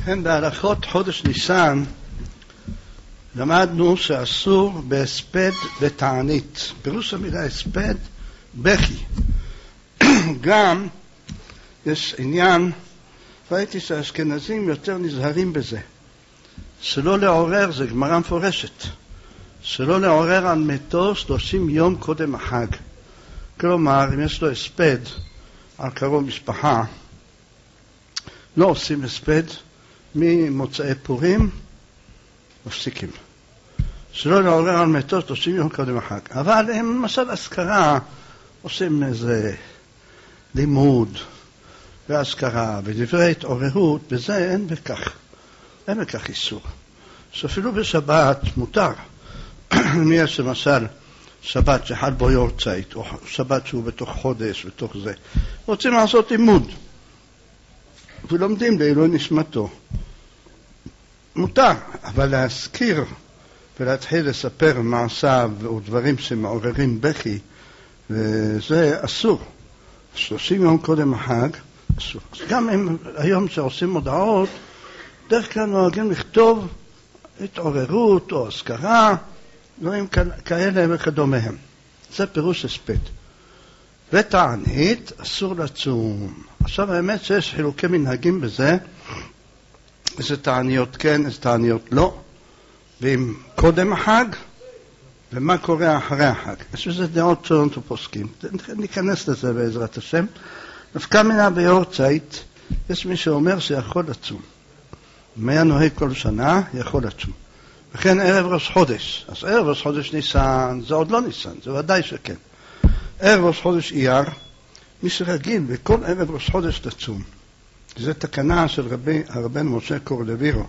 כן, בהלכות חודש ניסן למדנו שאסור בהספד ותענית. פירוש המילה הספד, בכי. גם יש עניין, ראיתי שהאשכנזים יותר נזהרים בזה. שלא לעורר, זה גמרא מפורשת. שלא לעורר על מתו 30 יום קודם החג. כלומר, אם יש לו הספד על קרוב משפחה, לא עושים הספד, ממוצאי פורים מפסיקים. שלא לעורר על מתו 30 יום קודם החג. אבל הם למשל אזכרה, עושים איזה לימוד ואזכרה ודברי התעוררות, בזה אין בכך איסור. שאפילו בשבת מותר. אם יש למשל שבת שחל בו יורצייט, או שבת שהוא בתוך חודש, בתוך זה, רוצים לעשות לימוד ולומדים לעילוי נשמתו, מותר. אבל להזכיר ולהתחיל לספר מעשיו ודברים שמעוררים בכי, וזה אסור. 30 יום קודם החג אסור. גם הם, היום שעושים מודעות, דרך כלל נוהגים לכתוב התעוררות או הזכרה, דברים כאלה וכדומיהם. זה פירוש הספד. ותענית אסור לצום. עכשיו האמת שיש חילוקי מנהגים בזה, איזה תעניות כן, איזה תעניות לא, ואם קודם החג, ומה קורה אחרי החג. יש בזה דעות שונות ופוסקים. ניכנס לזה בעזרת השם. נפקא מינה ביורצייט, יש מי שאומר שיכול לצום. אם היה נוהג כל שנה, יכול לצום. וכן ערב ראש חודש. אז ערב ראש חודש ניסן, זה עוד לא ניסן, זה ודאי שכן. ערב ראש חודש אייר, מי שרגיל בכל ערב ראש חודש לצום. זו תקנה של הרבן משה קורלבירו.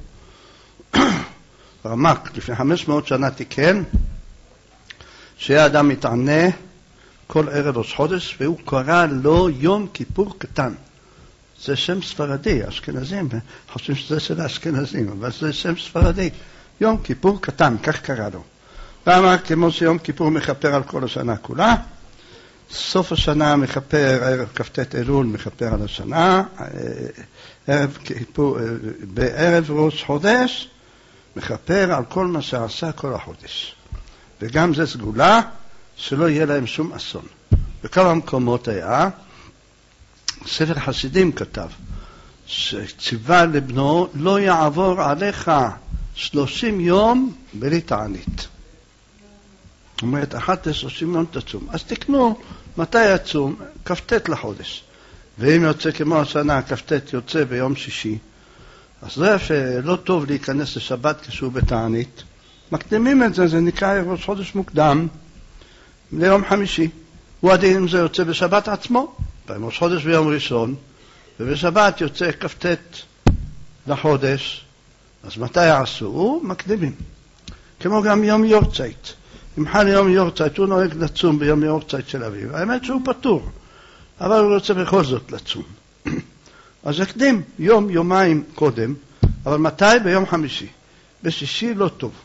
רמק, לפני 500 שנה תיקן, שהאדם מתענה כל ערב ראש חודש, והוא קרא לו יום כיפור קטן. זה שם ספרדי, אשכנזים, חושבים שזה של האשכנזים, אבל זה שם ספרדי. יום כיפור קטן, כך קרא לו. למה? כמו שיום כיפור מכפר על כל השנה כולה, סוף השנה מכפר, ערב כ"ט אלול מכפר על השנה, ערב כיפור, בערב ראש חודש מכפר על כל מה שעשה כל החודש. וגם זה סגולה שלא יהיה להם שום אסון. בכל המקומות היה, ספר חסידים כתב, שציווה לבנו, לא יעבור עליך 30 יום בלי תענית. זאת אומרת, אחת ל-30 יום תצום. אז תקנו מתי יצום, כ"ט לחודש. ואם יוצא כמו השנה, כ"ט יוצא ביום שישי, אז זה שלא טוב להיכנס לשבת כשהוא בתענית. מקדימים את זה, זה נקרא ראש חודש מוקדם ליום חמישי. הוא עדין אם זה יוצא בשבת עצמו, בראש חודש ביום ראשון, ובשבת יוצא כ"ט לחודש, אז מתי יעשו? מקדימים. כמו גם יום יורצייט. אם חל יום יורצייט, הוא נוהג לצום ביום יורצייט של אביו. האמת שהוא פטור, אבל הוא רוצה בכל זאת לצום. אז יקדים יום, יומיים קודם, אבל מתי? ביום חמישי. בשישי לא טוב.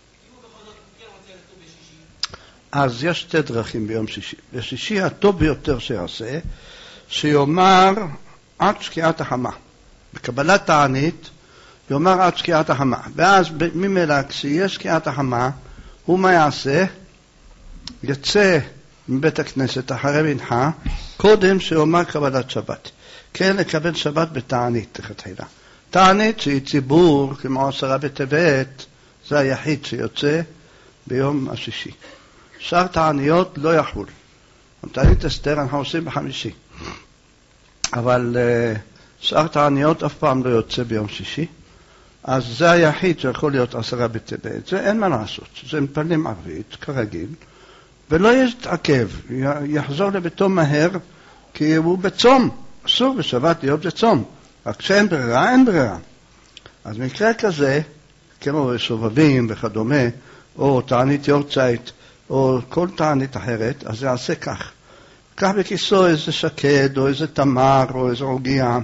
אז יש שתי דרכים ביום שישי. בשישי הטוב ביותר שיעשה, שיאמר עד שקיעת החמה. בקבלת תענית, יאמר עד שקיעת החמה. ואז ממילא כשיש שקיעת החמה, הוא מה יעשה? יצא מבית הכנסת אחרי מנחה, קודם שיאמר קבלת שבת. כן, לקבל שבת בתענית תחילה. תענית שהיא ציבור, כמו 10 בטבת, זה היחיד שיוצא ביום השישי. שאר תעניות לא יחול. תענית אסתר אנחנו עושים בחמישי. אבל שאר תעניות אף פעם לא יוצא ביום שישי. אז זה היחיד שיכול להיות 10 בטבת. זה אין מה לעשות. זה מפלים ערבית, כרגיל. ולא יתעכב. יחזור לביתו מהר, כי הוא בצום. אסור בשבת להיות בצום. רק כשאין ברירה, אין ברירה. אז מקרה כזה, כמו שובבים וכדומה, או תענית יורצייט, או כל תענית אחרת, אז זה יעשה כך. קח בכיסו איזה שקד, או איזה תמר, או איזה עוגיה.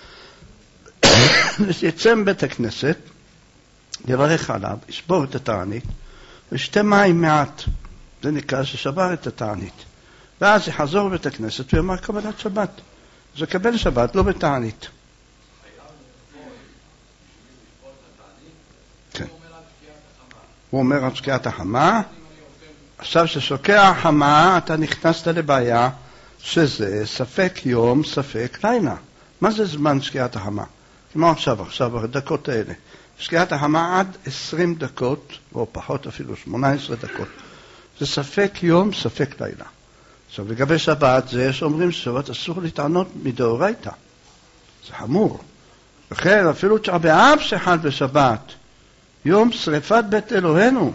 יצא מבית הכנסת, יברך עליו, ישבור את התענית, ושתה מים מעט. זה נקרא ששבר את התענית. ואז יחזור בית הכנסת ויאמר קבלת שבת. זה קבל שבת, לא בתענית. הוא אומר על שקיעת החמה. עכשיו ששוקע החמה, אתה נכנסת לבעיה שזה ספק יום, ספק לילה. מה זה זמן שקיעת החמה? כמו עכשיו, הדקות האלה. שקיעת החמה עד 20 דקות, או פחות אפילו 18 דקות. זה ספק יום, ספק לילה. עכשיו, לגבי שבת, זה שאומרים ששבת אסור להתענות מדאורייתא. זה חמור. לכן, אפילו תשעה באב שחל בשבת, יום שריפת בית אלוהינו,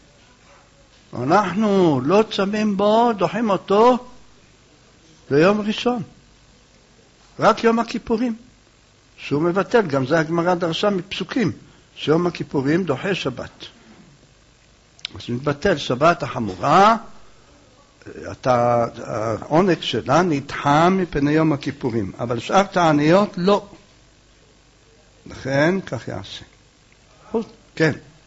אנחנו לא צמים בו, דוחים אותו ליום ראשון. רק יום הכיפורים, שהוא מבטל, גם זה הגמרא דרשה מפסוקים, שיום הכיפורים דוחה שבת. אז מתבטל שבת החמורה, העונג שלה נדחה מפני יום הכיפורים, אבל שאר תעניות לא. לכן כך יעשה. כן.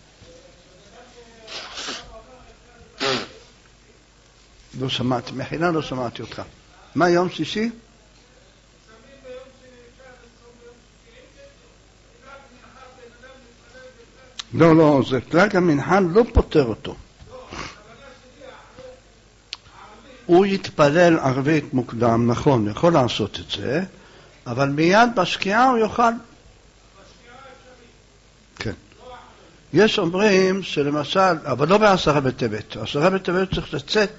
לא שמעתי, מחילה לא שמעתי אותך. מה יום שישי? לא, זה כלל המנחה לא פותר אותו. הוא יתפלל ערבית מוקדם, נכון, יכול לעשות את זה, אבל מיד בשקיעה הוא יוכל. כן. יש אומרים שלמשל, אבל לא בעשרה בטבת. עשרה בטבת צריך לצאת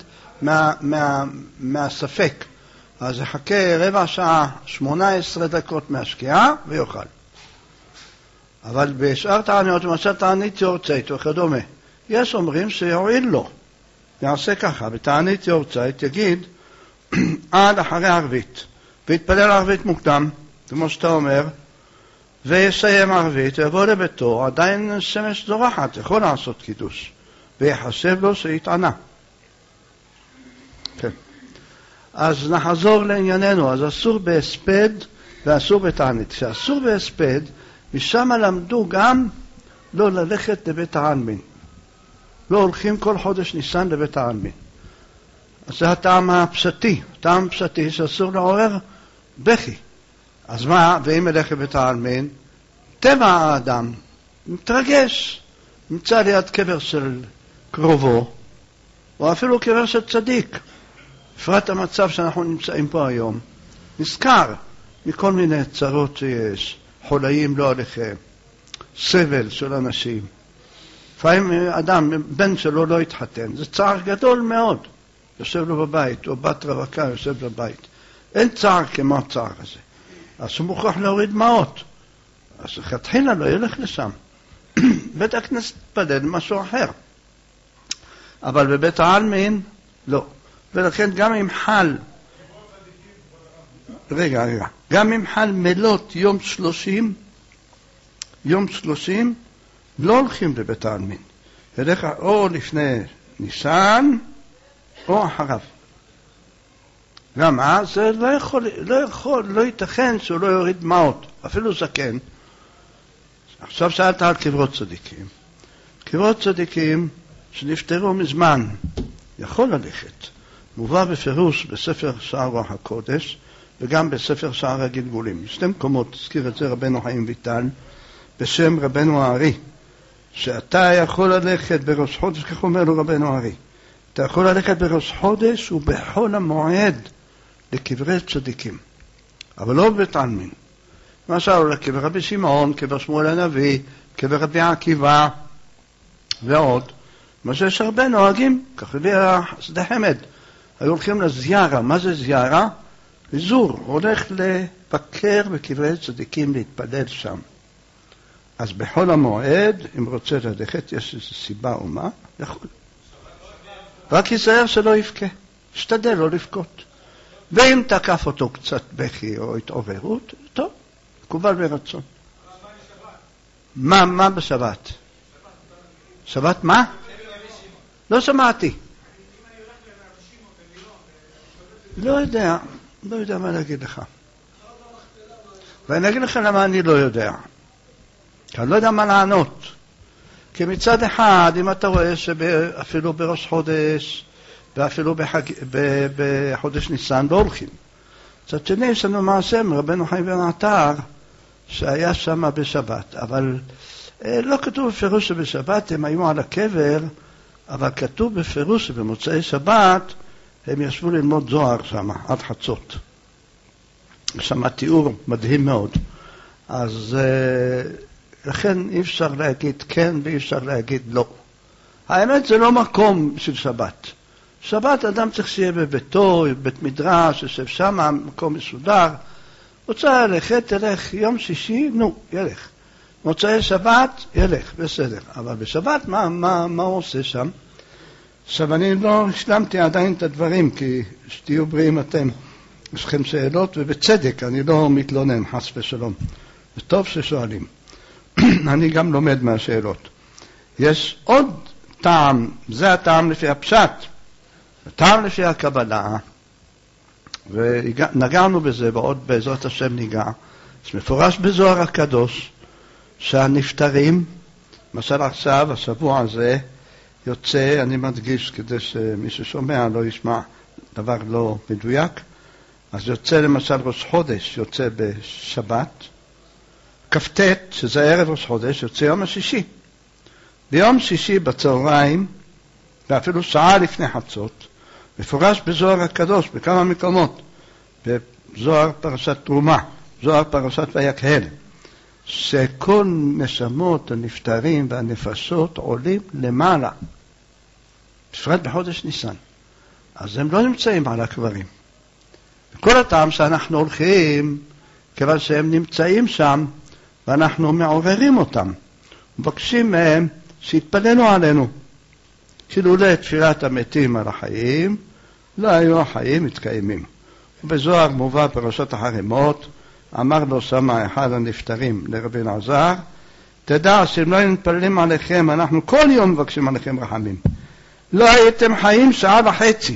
מהספק. אז יחכה רבע שעה, 18 דקות מהשקיעה ויוכל. אבל בשאר תעניות, למשל תענית יורצייט וכדומה, יש אומרים שיועיל לו. יעשה ככה, בתענית יורצייט יגיד עד אחרי ערבית, ויתפלל ערבית מוקדם, כמו שאתה אומר, ויסיים ערבית, ויבוא לביתו, עדיין שמש זורחת, יכול לעשות קידוש, ויחשב לו שיתענה. כן. אז נחזור לענייננו, אז אסור בהספד ואסור בתענית. כשאסור בהספד, משם למדו גם לא ללכת לבית העלמין. לא הולכים כל חודש ניסן לבית העלמין. אז זה הטעם הפשטי, טעם פשטי שאסור לעורר בכי. אז מה, ואם ילך לבית העלמין, טבע האדם מתרגש, נמצא ליד קבר של קרובו, או אפילו קבר של צדיק. בפרט המצב שאנחנו נמצאים פה היום, נזכר מכל מיני צרות שיש, חולאים לא עליכם, סבל של אנשים. לפעמים אדם, בן שלו לא התחתן, זה צער גדול מאוד. יושב לו בבית, או בת רווקה יושב בבית. אין צער כמו הצער הזה. אז הוא מוכרח להוריד דמעות. אז תחילה לא ילך לשם. בית הכנסת פדל משהו אחר. אבל בבית העלמין, לא. ולכן גם אם חל, גם אם חל מלות יום 30, לא הולכים לבית העלמין. ילך או לפני ניסן, או אחריו. גם אז זה לא ייתכן שהוא לא יוריד דמעות, אפילו זקן. עכשיו שאלת על קברות צדיקים. קברות צדיקים שנפטרו מזמן, יכול ללכת. מובא בפירוש בספר שער רוח הקודש, וגם בספר שער הגלגולים. בשתי מקומות, תזכיר את זה רבנו חיים ויטל, בשם רבנו הארי, שאתה יכול ללכת בראש חודש, כך אומר לו רבנו הארי, אתה יכול ללכת בראש חודש ובחול המועד לקברי צדיקים, אבל לא בבית עלמין. למשל, קבר רבי שמעון, קבר שמואל הנביא, קבר רבי עקיבא ועוד. מה שיש הרבה נוהגים, כך הביא שדה חמד. היו הולכים לזיארה. מה זה זיארה? לזור, הולך לבקר בקברי צדיקים, להתפלל שם. אז בחול המועד, אם רוצה ללכת, יש איזו סיבה או מה, יכול. רק ייזהר שלא יבכה, שתדל לא לבכות. ואם תקף אותו קצת בכי או התעוררות, טוב, מקובל ברצון. מה בשבת? שבת מה? לא שמעתי. לא יודע מה להגיד לך. ואני אגיד לך למה אני לא יודע. כי אני לא יודע מה לענות. כי מצד אחד, אם אתה רואה שאפילו בראש חודש, ואפילו בחודש ניסן לא הולכים. מצד שני, יש לנו מעשה מרבנו חיים בן עטר, שהיה שם בשבת. אבל לא כתוב בפירוש שבשבת הם היו על הקבר, אבל כתוב בפירוש שבמוצאי שבת הם ישבו ללמוד זוהר שם, עד חצות. שם תיאור מדהים מאוד. אז לכן אי אפשר להגיד כן ואי אפשר להגיד לא. האמת זה לא מקום של שבת. שבת אדם צריך שיהיה בביתו, בית מדרש, יושב שם, מקום מסודר. רוצה ללכת, תלך, יום שישי, ילך. מוצאי שבת, ילך, בסדר. אבל בשבת, מה הוא עושה שם? עכשיו, אני לא השלמתי עדיין את הדברים, כי שתהיו בריאים אתם. יש לכם שאלות, ובצדק, אני לא מתלונן, חס ושלום. זה טוב ששואלים. אני גם לומד מהשאלות. יש עוד טעם, זה הטעם לפי הפשט. הטעם לפי הקבלה, ונגענו בזה, ועוד בעזרת השם ניגע. זה מפורש בזוהר הקדוש, שהנפטרים, למשל עכשיו, השבוע הזה, יוצא, אני מדגיש כדי שמי ששומע לא ישמע דבר לא מדויק, אז יוצא למשל ראש חודש, יוצא בשבת, כ"ט, שזה ערב ראש חודש, יוצא יום השישי. ביום שישי בצהריים, ואפילו שעה לפני חצות, מפורש בזוהר הקדוש, בכמה מקומות, בזוהר פרשת תרומה, זוהר פרשת ויקהל, שכל נשמות הנפטרים והנפשות עולים למעלה, בפרט בחודש ניסן. אז הם לא נמצאים על הקברים. וכל הטעם שאנחנו הולכים, כיוון שהם נמצאים שם, ואנחנו מעוררים אותם, מבקשים מהם שיתפללו עלינו. כאילו תפילת המתים על החיים, לא היו החיים מתקיימים. ובזוהר מובא פרשת החרימות, אמר לו שמה אחד הנפטרים לרבי אלעזר, תדע שאם לא נתפללים עליכם, אנחנו כל יום מבקשים עליכם רחמים. לא הייתם חיים שעה וחצי.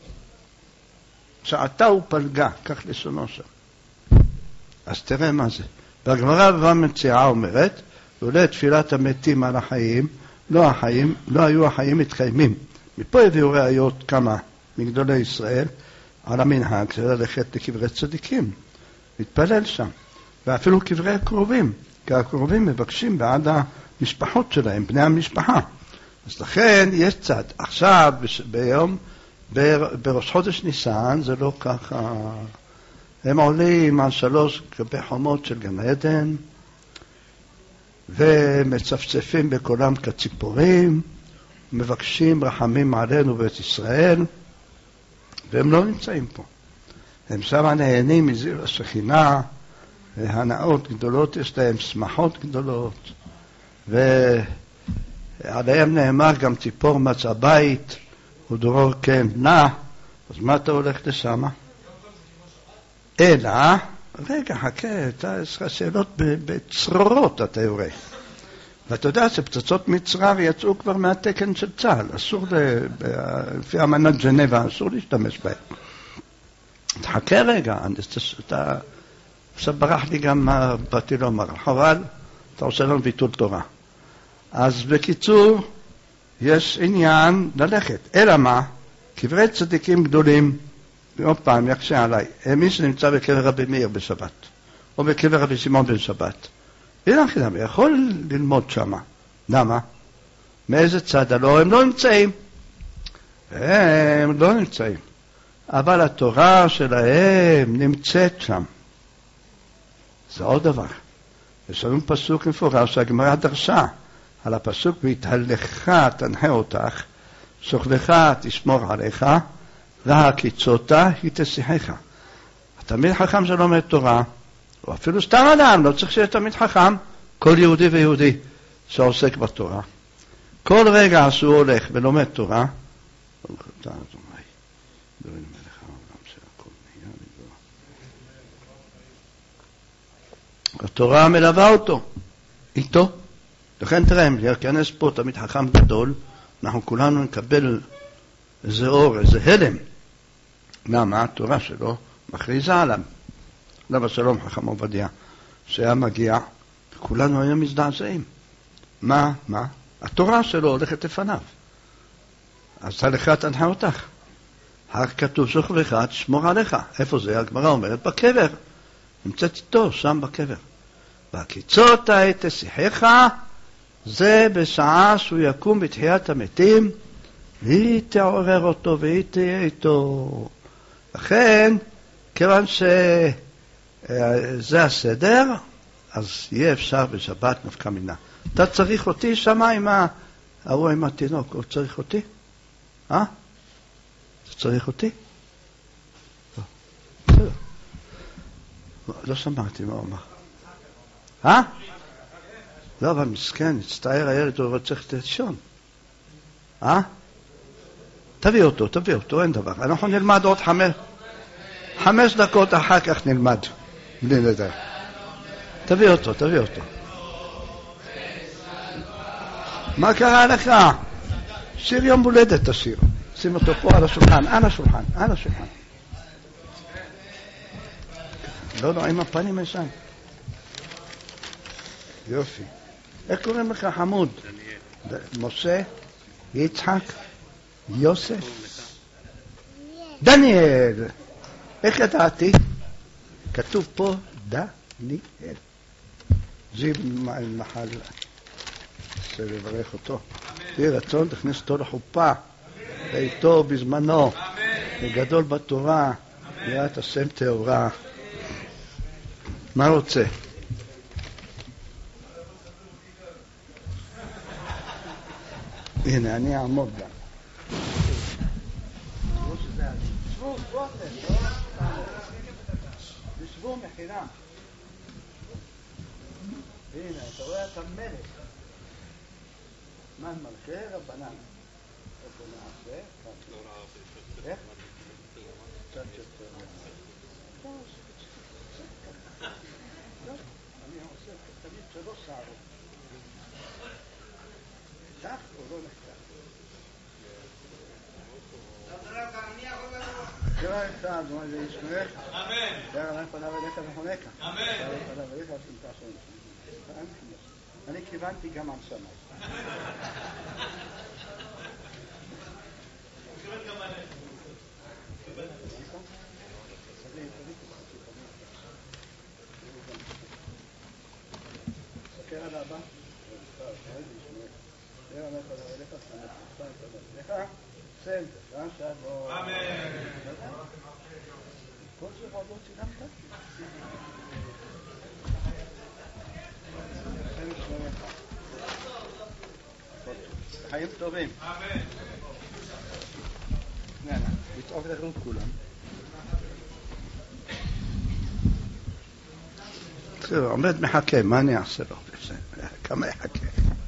שעתה הוא פלגה, כך לשונו שם. אז תראה מה זה. והגמרא בבא מציעא אומרת, ואולי תפילת המתים על החיים, לא היו החיים מתקיימים. מפה הביאו ראיות כמה מגדולי ישראל על המנהג של ללכת לקברי צדיקים. להתפלל שם. ואפילו קברי הקרובים, כי הקרובים מבקשים בעד המשפחות שלהם, בני המשפחה. אז לכן יש צד. עכשיו, בראש חודש ניסן, זה לא ככה. הם עולים על 3 גבי חומות של גן עדן, ומצפצפים בקולם כציפורים, מבקשים רחמים עלינו בית ישראל, והם לא נמצאים פה. הם שם נהנים מזיר השכינה, והנאות גדולות יש להם, שמחות גדולות, ועליהם נאמר גם ציפור מצא בית, ודרור כן נע. אז מה אתה הולך לשם? אלא, רגע, חכה, יש לך שאלות בצרורות אתה יורה. ואתה יודע שפצצות מצרר יצאו כבר מהתקן של צה"ל, אסור, לפי אמנת ג'נבה, אסור להשתמש בהם. תחכה רגע, אתה עכשיו ברח לי גם מה באתי לומר, חבל, אתה עושה לנו ביטול תורה. אז בקיצור, יש עניין ללכת. אלא מה? קברי צדיקים גדולים, ועוד פעם יקשה עליי, מי שנמצא בקבר רבי מאיר בשבת, או בקבר רבי שמעון בן שבת, אין אחידם, יכול ללמוד שמה. למה? מאיזה צד? הלא, הם לא נמצאים. הם לא נמצאים. אבל התורה שלהם נמצאת שם. זה עוד דבר. יש לנו פסוק מפורש שהגמרא דרשה על הפסוק, והתהלך תנחה אותך, שוכבך תשמור עליך, והקיצותה היא תשיחך. התלמיד חכם שלומד תורה, או אפילו סתם אדם, לא צריך שיהיה תלמיד חכם, כל יהודי ויהודי שעוסק בתורה. כל רגע שהוא הולך ולומד תורה, התורה מלווה אותו, איתו. לכן תראה, אם להיכנס פה תלמיד חכם גדול, אנחנו כולנו נקבל איזה אור, איזה הלם. למה? התורה שלו מכריזה עליו. למה שלום חכם עובדיה, שהיה מגיע, וכולנו היום מזדעזעים. מה? התורה שלו הולכת לפניו. אז תלך תנחה אותך. כתוב שוכבך תשמור עליך. איפה זה? הגמרא אומרת בקבר. נמצאת איתו שם בקבר. והקיצות תשיחך, זה בשעה שהוא יקום בתחיית המתים, והיא תעורר אותו והיא תהיה איתו. לכן, כיוון שזה הסדר, אז יהיה אפשר בשבת נפקא מינה. אתה צריך אותי שמה עם התינוק, הוא צריך אותי? אתה צריך אותי? לא שמעתי מה הוא אמר. לא, אבל מסכן, הצטער הילד, הוא צריך לישון. תביא אותו, אין דבר. אנחנו נלמד עוד 5 דקות אחר כך נלמד. בלי לדעת. תביא אותו. מה קרה לך? שיר יום הולדת תשיר. שים אותו פה על השולחן, על השולחן. לא, עם הפנים ישן. יופי. איך קוראים לך חמוד? משה, יצחק, יוסף, דניאל. איך ידעתי? כתוב פה דניאל. זיו מחל לברך אותו. תהיה רצון, תכניס אותו לחופה, ואיתו בזמנו, וגדול בתורה, יראת השם טהורה. מה רוצה? הנה, אני אעמוד גם. תשבו מחינם. הנה, אתה רואה את המלך. מן מלכי רבנן. איפה נעשה? איך? קצת יותר. אני עושה תמיד 3 שערות. כך או לא נכתב? תראה אחד, מה זה ישמרך? אמן. תראה עליי פניו אליך וחונק. אמן. תראה פניו אליך ושמתה שונה. אני כיוונתי גם על שמיים. סקר על הבא. תראה עליי פניו אליך ושמתה. סנדר, שבו. אמן. כל זה עוד לא צילמת? חיים טובים. אמן. התעוררו כולם. עומד מחכה, מה אני אעשה לו? כמה יחכה?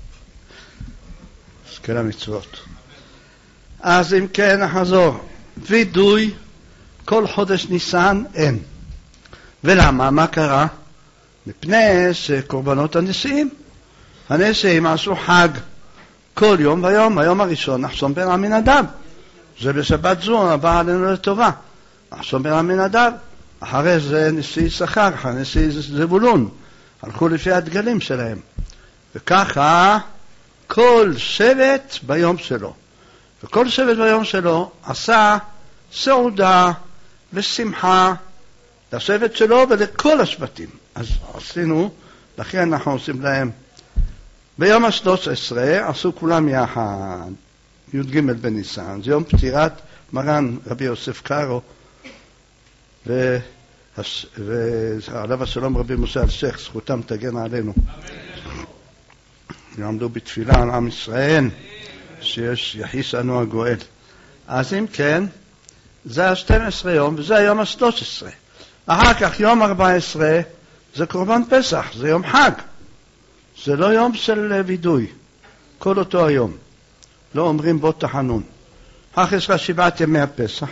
אז כל המצוות. אז אם כן נחזור, וידוי כל חודש ניסן אין. ולמה? מה קרה? מפני שקורבנות הנשיאים עשו חג כל יום ויום. היום הראשון נחסום בן עמינדב, זה בשבת זו הבא עלינו לטובה. נחסום בן עמינדב, אחרי זה נשיא יששכר, אחרי נשיא זבולון, הלכו לפי הדגלים שלהם. וככה כל שבט ביום שלו. וכל שבט ביום שלו עשה סעודה ושמחה לשבט שלו ולכל השבטים. אז עשינו, לכן אנחנו עושים להם ביום ה-13 עשו כולם יחד, י"ג בניסן, זה יום פטירת מרן רבי יוסף קארו ועליו השלום רבי משה אלשיך, זכותם תגן עלינו. יעמדו בתפילה על עם ישראל שיש יחיס לנו הגואל. אז אם כן, זה ה-12 יום וזה היום ה-13. אחר כך יום 14 זה קורבן פסח, זה יום חג. זה לא יום של וידוי, כל אותו היום. לא אומרים בו תחנון. אחר כך יש לך 7 ימי הפסח.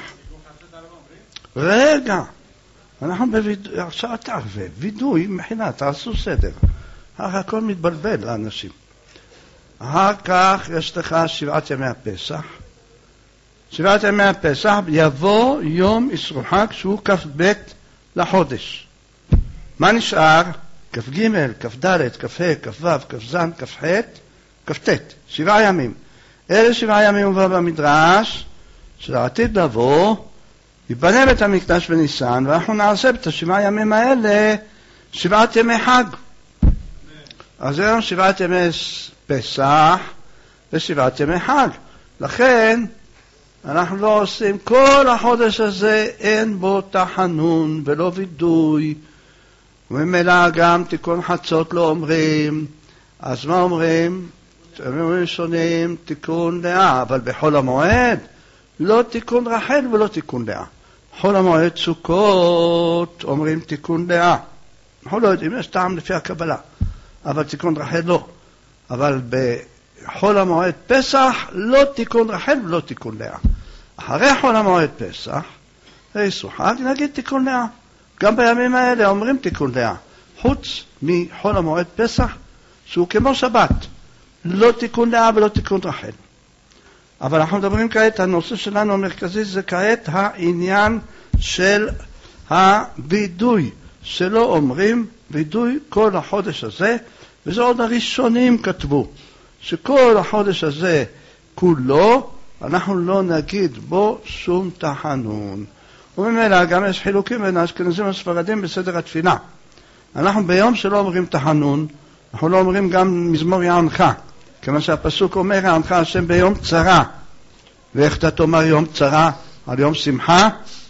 רגע, אנחנו בוידוי, עכשיו אתה ערבה, וידוי מחילה, תעשו סדר. אחר כך הכל מתבלבל לאנשים. אחר כך יש לך 7 ימי הפסח. 7 ימי הפסח יבוא יום אסרו חג שהוא כ"ב לחודש. מה נשאר? כ"ג, כ"ד, כ"ה, כ"ו, כ"ז, כ"ח, כ"ט. 7 ימים. אלה 7 ימים הובא במדרש, שלעתיד לבוא, ייבנה בית המקדש בניסן, ואנחנו נעשה את 7 ימים האלה 7 ימי חג. אז זה לנו 7 ימי פסח ו7 ימי חג. לכן אנחנו לא עושים, כל החודש הזה אין בו תחנון ולא וידוי, וממילא גם תיקון חצות לא אומרים. אז מה אומרים? אומרים שונים תיקון לאה, אבל בחול המועד לא תיקון רחל ולא תיקון לאה. בחול המועד סוכות אומרים תיקון לאה. אנחנו לא יודעים, יש טעם לפי הקבלה, אבל תיקון רחל לא. אבל בחול המועד פסח לא תיקון רחל ולא תיקון לאה. אחרי חול המועד פסח, ואיסור חג, נגיד תיקון לאה. גם בימים האלה אומרים תיקון לאה. חוץ מחול המועד פסח, שהוא כמו שבת. לא תיקון לאה ולא תיקון רחל. אבל אנחנו מדברים כעת, הנושא שלנו המרכזי זה כעת העניין של הוידוי. שלא אומרים וידוי כל החודש הזה, וזה עוד הראשונים כתבו. שכל החודש הזה כולו, אנחנו לא נגיד בו שום תחנון. וממילא גם יש חילוקים בין האשכנזים הספרדים בסדר התפילה. אנחנו ביום שלא אומרים תחנון, אנחנו לא אומרים גם מזמור יענך, כמו שהפסוק אומר, יענך השם ביום צרה. ואיך אתה תאמר יום צרה על יום שמחה?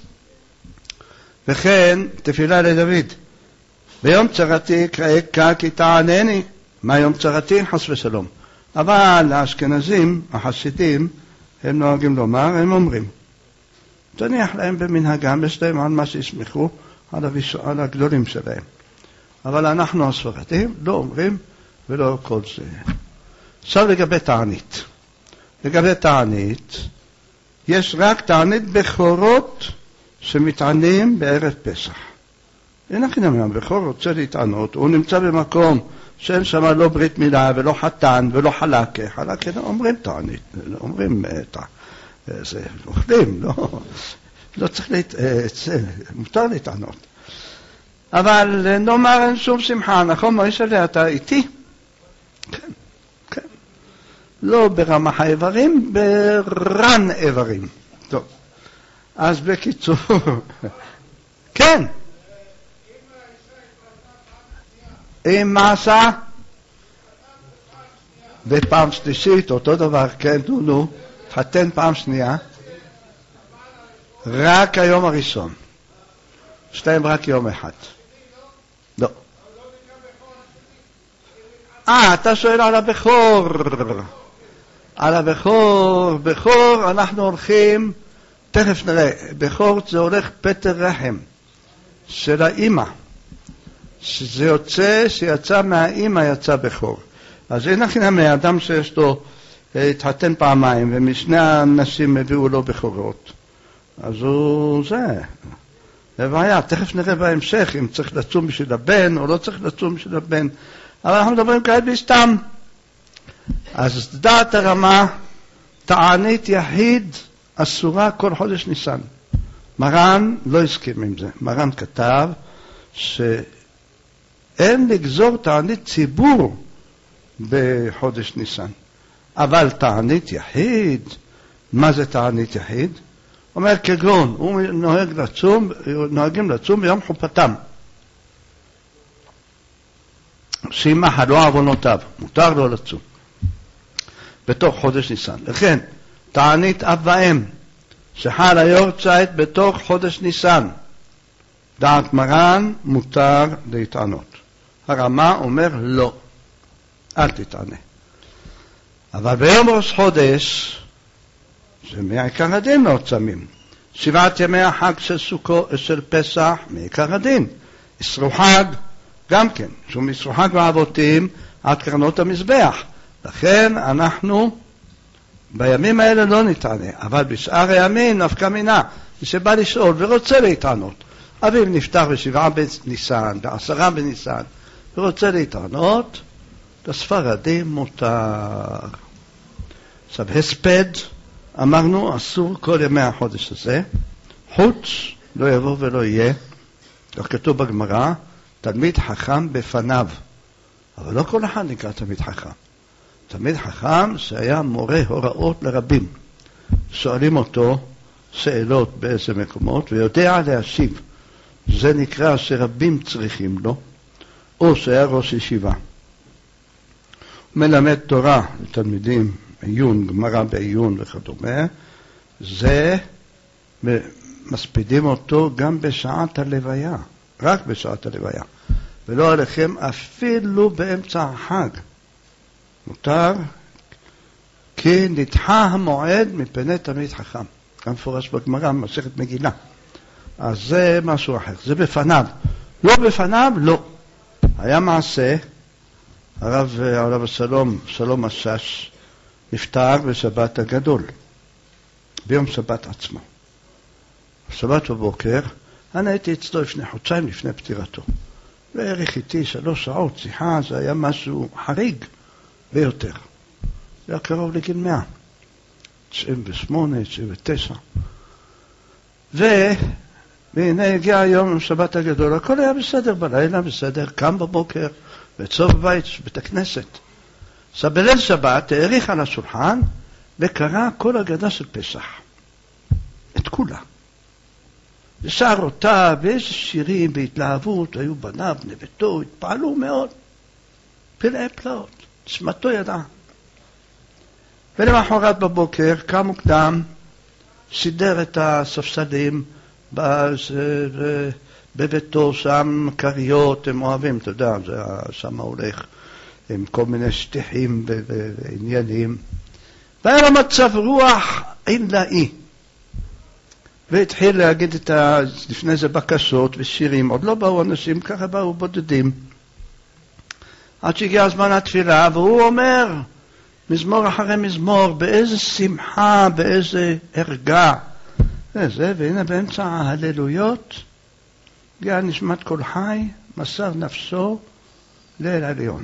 וכן תפילה לדוד, ביום צרתי קרא כי תענני. מה יום צרתי? חס ושלום. אבל האשכנזים, החסידים, הם נוהגים לומר, הם אומרים. תניח להם במנהגם, יש להם על מה שיסמכו, על הגדולים שלהם. אבל אנחנו הספרדים לא אומרים ולא כל זה. עכשיו לגבי תענית. לגבי תענית, יש רק תענית בכורות שמתענים בערב פסח. אין הכי נאמן, בכור רוצה להתענות, הוא נמצא במקום שאין שם לא ברית מילה ולא חתן ולא חלקה. חלקה לא אומרים תענית, לא אומרים זה אוכלים, לא צריך מותר להתענות. אבל נאמר אין שום שמחה, נכון מוישה לי, אתה איתי? כן, כן. לא ברמח האיברים, ברן איברים. טוב, אז בקיצור, כן. אם מעשה בפעם שלישית, אותו דבר, כן, נו, תחתן פעם שנייה, רק היום הראשון. שתיים רק יום אחד. לא. אתה שואל על הבכור. על הבכור. בכור אנחנו הולכים, תכף נראה, בכור זה הולך פטר רחם של האמא. שזה יוצא, שיצא מהאמא יצא בכור. אז אין הכי מאדם שיש לו התחתן פעמיים, ומשני האנשים הביאו לו בכורות. אז הוא זה בעיה, תכף נראה בהמשך אם צריך לצום בשביל הבן או לא צריך לצום בשביל הבן, אבל אנחנו מדברים כעת בסתם. אז דעת הרמה, תענית יחיד אסורה כל חודש ניסן. מרן לא הסכים עם זה. מרן כתב שאין לגזור תענית ציבור בחודש ניסן, אבל תענית יחיד, מה זה תענית יחיד? אומר כגון, הוא נוהגים לצום ביום חופתם, שאם מחלו עוונותיו, מותר לו לצום בתוך חודש ניסן. לכן תענית אב ואם שחל היורצייט בתוך חודש ניסן, דעת מרן מותר להתענות. הרמה אומר לא, אל תתענה. אבל ביום ראש חודש, זה מעיקר הדין לא צמים. 7 ימי החג של פסח, מעיקר הדין. אסרו חג, גם כן, שום אסרו חג באבותים עד קרנות המזבח. לכן אנחנו בימים האלה לא נתענה, אבל בשאר הימים נפקא מינה, מי שבא לשאול ורוצה להתענות. אביו נפטר ב7 בניסן, ב10 בניסן, ורוצה להתענות, לספרדים מותר. עכשיו, הספד, אמרנו, אסור כל ימי החודש הזה, חוץ לא יבוא ולא יהיה, כך כתוב בגמרא, תלמיד חכם בפניו. אבל לא כל אחד נקרא תלמיד חכם. תלמיד חכם שהיה מורה הוראות לרבים. שואלים אותו שאלות באיזה מקומות, ויודע להשיב. זה נקרא שרבים צריכים לו, או שהיה ראש ישיבה. מלמד תורה לתלמידים, עיון, גמרא בעיון וכדומה, זה מספידים אותו גם בשעת הלוויה, רק בשעת הלוויה, ולא עליכם אפילו באמצע החג. מותר, כי נדחה המועד מפני תלמיד חכם. גם מפורש בגמרא, מסכת מגילה. אז זה משהו אחר, זה בפניו. לא בפניו, לא. היה מעשה, הרב עליו השלום, שלום משש, נפטר בשבת הגדול, ביום שבת עצמו. בשבת בבוקר, אני הייתי אצלו לפני חודשיים לפני פטירתו. והעריך איתי 3 שעות שיחה, זה היה משהו חריג ביותר. זה היה קרוב לגיל 100, 98, 99. והנה הגיע היום שבת הגדול, הכל היה בסדר בלילה, בסדר, קם בבוקר, בצוב בבית, בית הכנסת. אז בליל שבת העריך על השולחן וקרא כל הגדה של פסח. את כולה. ושר אותה, ואיזה שירים בהתלהבות, היו בניו, בני ביתו, התפעלו מאוד. פלאי פלאות, נשמתו ידעה. ולמחרת בבוקר קם מוקדם, סידר את הספסלים בביתו, שם קריות, הם אוהבים, אתה יודע, שם הולך עם כל מיני שטיחים ועניינים. והיה לו מצב רוח עילאי. והתחיל להגיד לפני זה בקשות ושירים, עוד לא באו אנשים, ככה באו בודדים. עד שהגיע הזמן התפילה, והוא אומר, מזמור אחרי מזמור, באיזה שמחה, באיזה הרגע. והנה באמצע ההללויות, הגיע נשמת כל חי, מסר נפשו לאל עליון.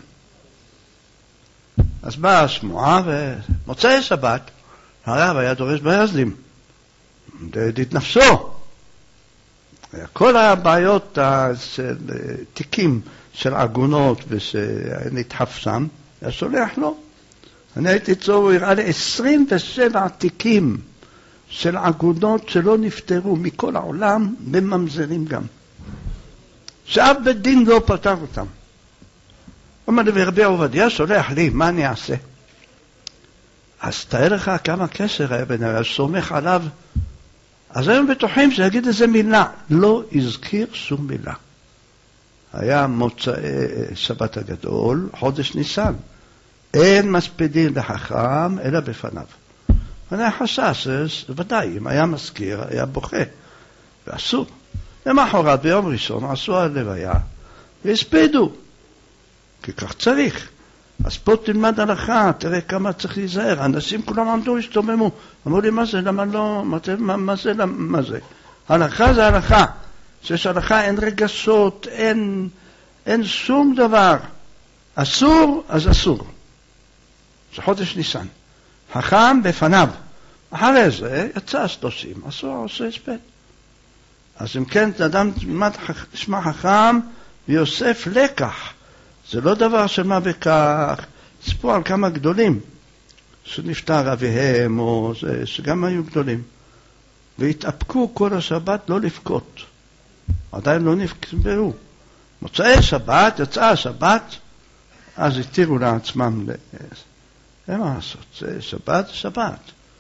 אז באה השמועה, ומוצאי שבת, הרב היה דורש ביזלים. דעת נפשו. כל הבעיות של תיקים של עגונות ושנתחף שם, היה שולח לו. אני הייתי אצלו, הוא הראה לי 27 תיקים של עגונות שלא נפטרו מכל העולם, בממזרים גם. שאף בית דין לא פתר אותם. אומר לי, רבי עובדיה שולח לי, מה אני אעשה? אז תאר לך כמה קשר היה ביניהם, אז סומך עליו. אז היום בטוחים שיגיד איזה מילה, לא הזכיר שום מילה. היה מוצאי שבת הגדול, חודש ניסן. אין מספידים לחכם אלא בפניו. ואני חשש, ודאי, אם היה מזכיר, היה בוכה. ואסור. למחרת ביום ראשון עשו הלוויה, והספידו. כי כך צריך. אז פה תלמד הלכה, תראה כמה צריך להיזהר. האנשים כולם עמדו, השתוממו. אמרו לי, מה זה? למה לא? מה זה? הלכה זה הלכה. שיש הלכה, אין רגשות, אין שום דבר. אסור, אז אסור. זה חודש ניסן. חכם בפניו. אחרי זה יצא 30, אסור עושה הספד. אז אם כן, אדם שמע חכם ויוסף לקח. זה לא דבר של מה בכך. ספרו על כמה גדולים שנפטר אביהם, או זה, שגם היו גדולים. והתאפקו כל השבת לא לבכות. עדיין לא נפקברו. מוצאי שבת, יצאה השבת, אז התירו לעצמם. אין מה לעשות, זה שבת, זה שבת.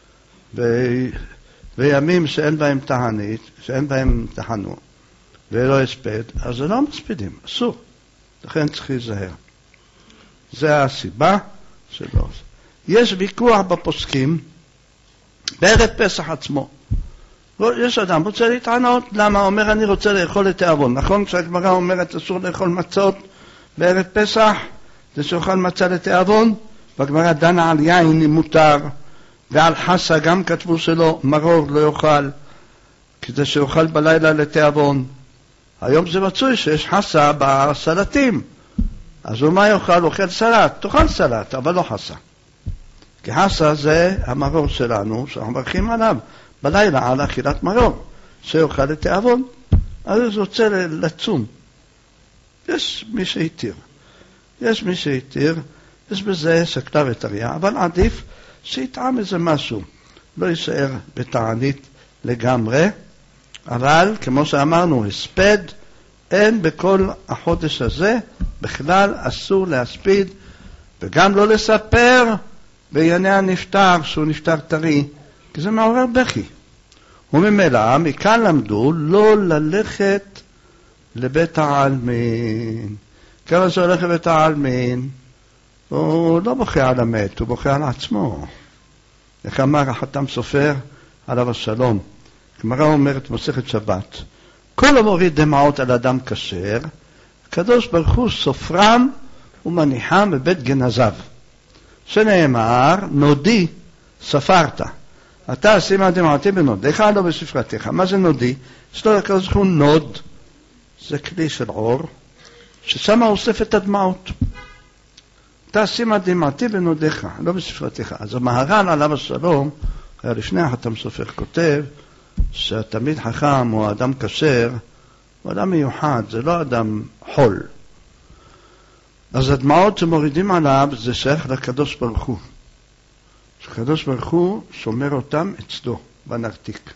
וימים שאין בהם תענית, שאין בהם תחנות, ולא הספד, אז זה לא מספידים, אסור. לכן צריך להיזהר. זה הסיבה שלו. יש ויכוח בפוסקים, בערב פסח עצמו. יש אדם רוצה להתענות, למה? אומר אני רוצה לאכול את תיאבון. נכון כשהגמרא אומרת אסור לאכול מצות בערב פסח, זה שאוכל מצה לתיאבון, והגמרא דנה על יין אם מותר, ועל חסה גם כתבו שלו, מרור לא יאכל, כדי שאוכל בלילה לתיאבון. היום זה מצוי שיש חסה בסלטים, אז הוא מה יאכל? אוכל סלט, תאכל סלט, אבל לא חסה. כי חסה זה המרור שלנו, שאנחנו מברכים עליו, בלילה על אכילת מרור, שיאכל לתיאבון, אז הוא רוצה לצום. יש מי שהתיר. יש בזה שקלה וטריה, אבל עדיף שיטעם איזה משהו, לא יישאר בתענית לגמרי, אבל כמו שאמרנו, הספד אין בכל החודש הזה, בכלל אסור להספיד, וגם לא לספר בענייני הנפטר, שהוא נפטר טרי, כי זה מעורר בכי. וממילא, מכאן למדו לא ללכת לבית העלמין. כמה זה הולך לבית העלמין, הוא לא בוכה על המת, הוא בוכה על עצמו. איך אמר החתם סופר עליו השלום, גמרא אומרת מסכת שבת, כל המוריד דמעות על אדם כשר, הקדוש ברוך הוא סופרם ומניחם בבית גנזיו. שנאמר, נודי ספרת. אתה שימה דמעתי בנודיך, לא בספרתך. מה זה נודי? יש לו הקדוש ברוך הוא נוד, זה כלי של אור, ששם אוסף את הדמעות. אתה שימה דמעתי בנודיך, לא בספרתך. אז המהר"ל עליו השלום, היה לפני החתם סופר כותב, שהתלמיד חכם או אדם כשר, הוא אדם מיוחד, זה לא אדם חול. אז הדמעות שמורידים עליו זה שייך לקדוש ברוך הוא. שקדוש ברוך הוא שומר אותם אצלו, בנרתיק.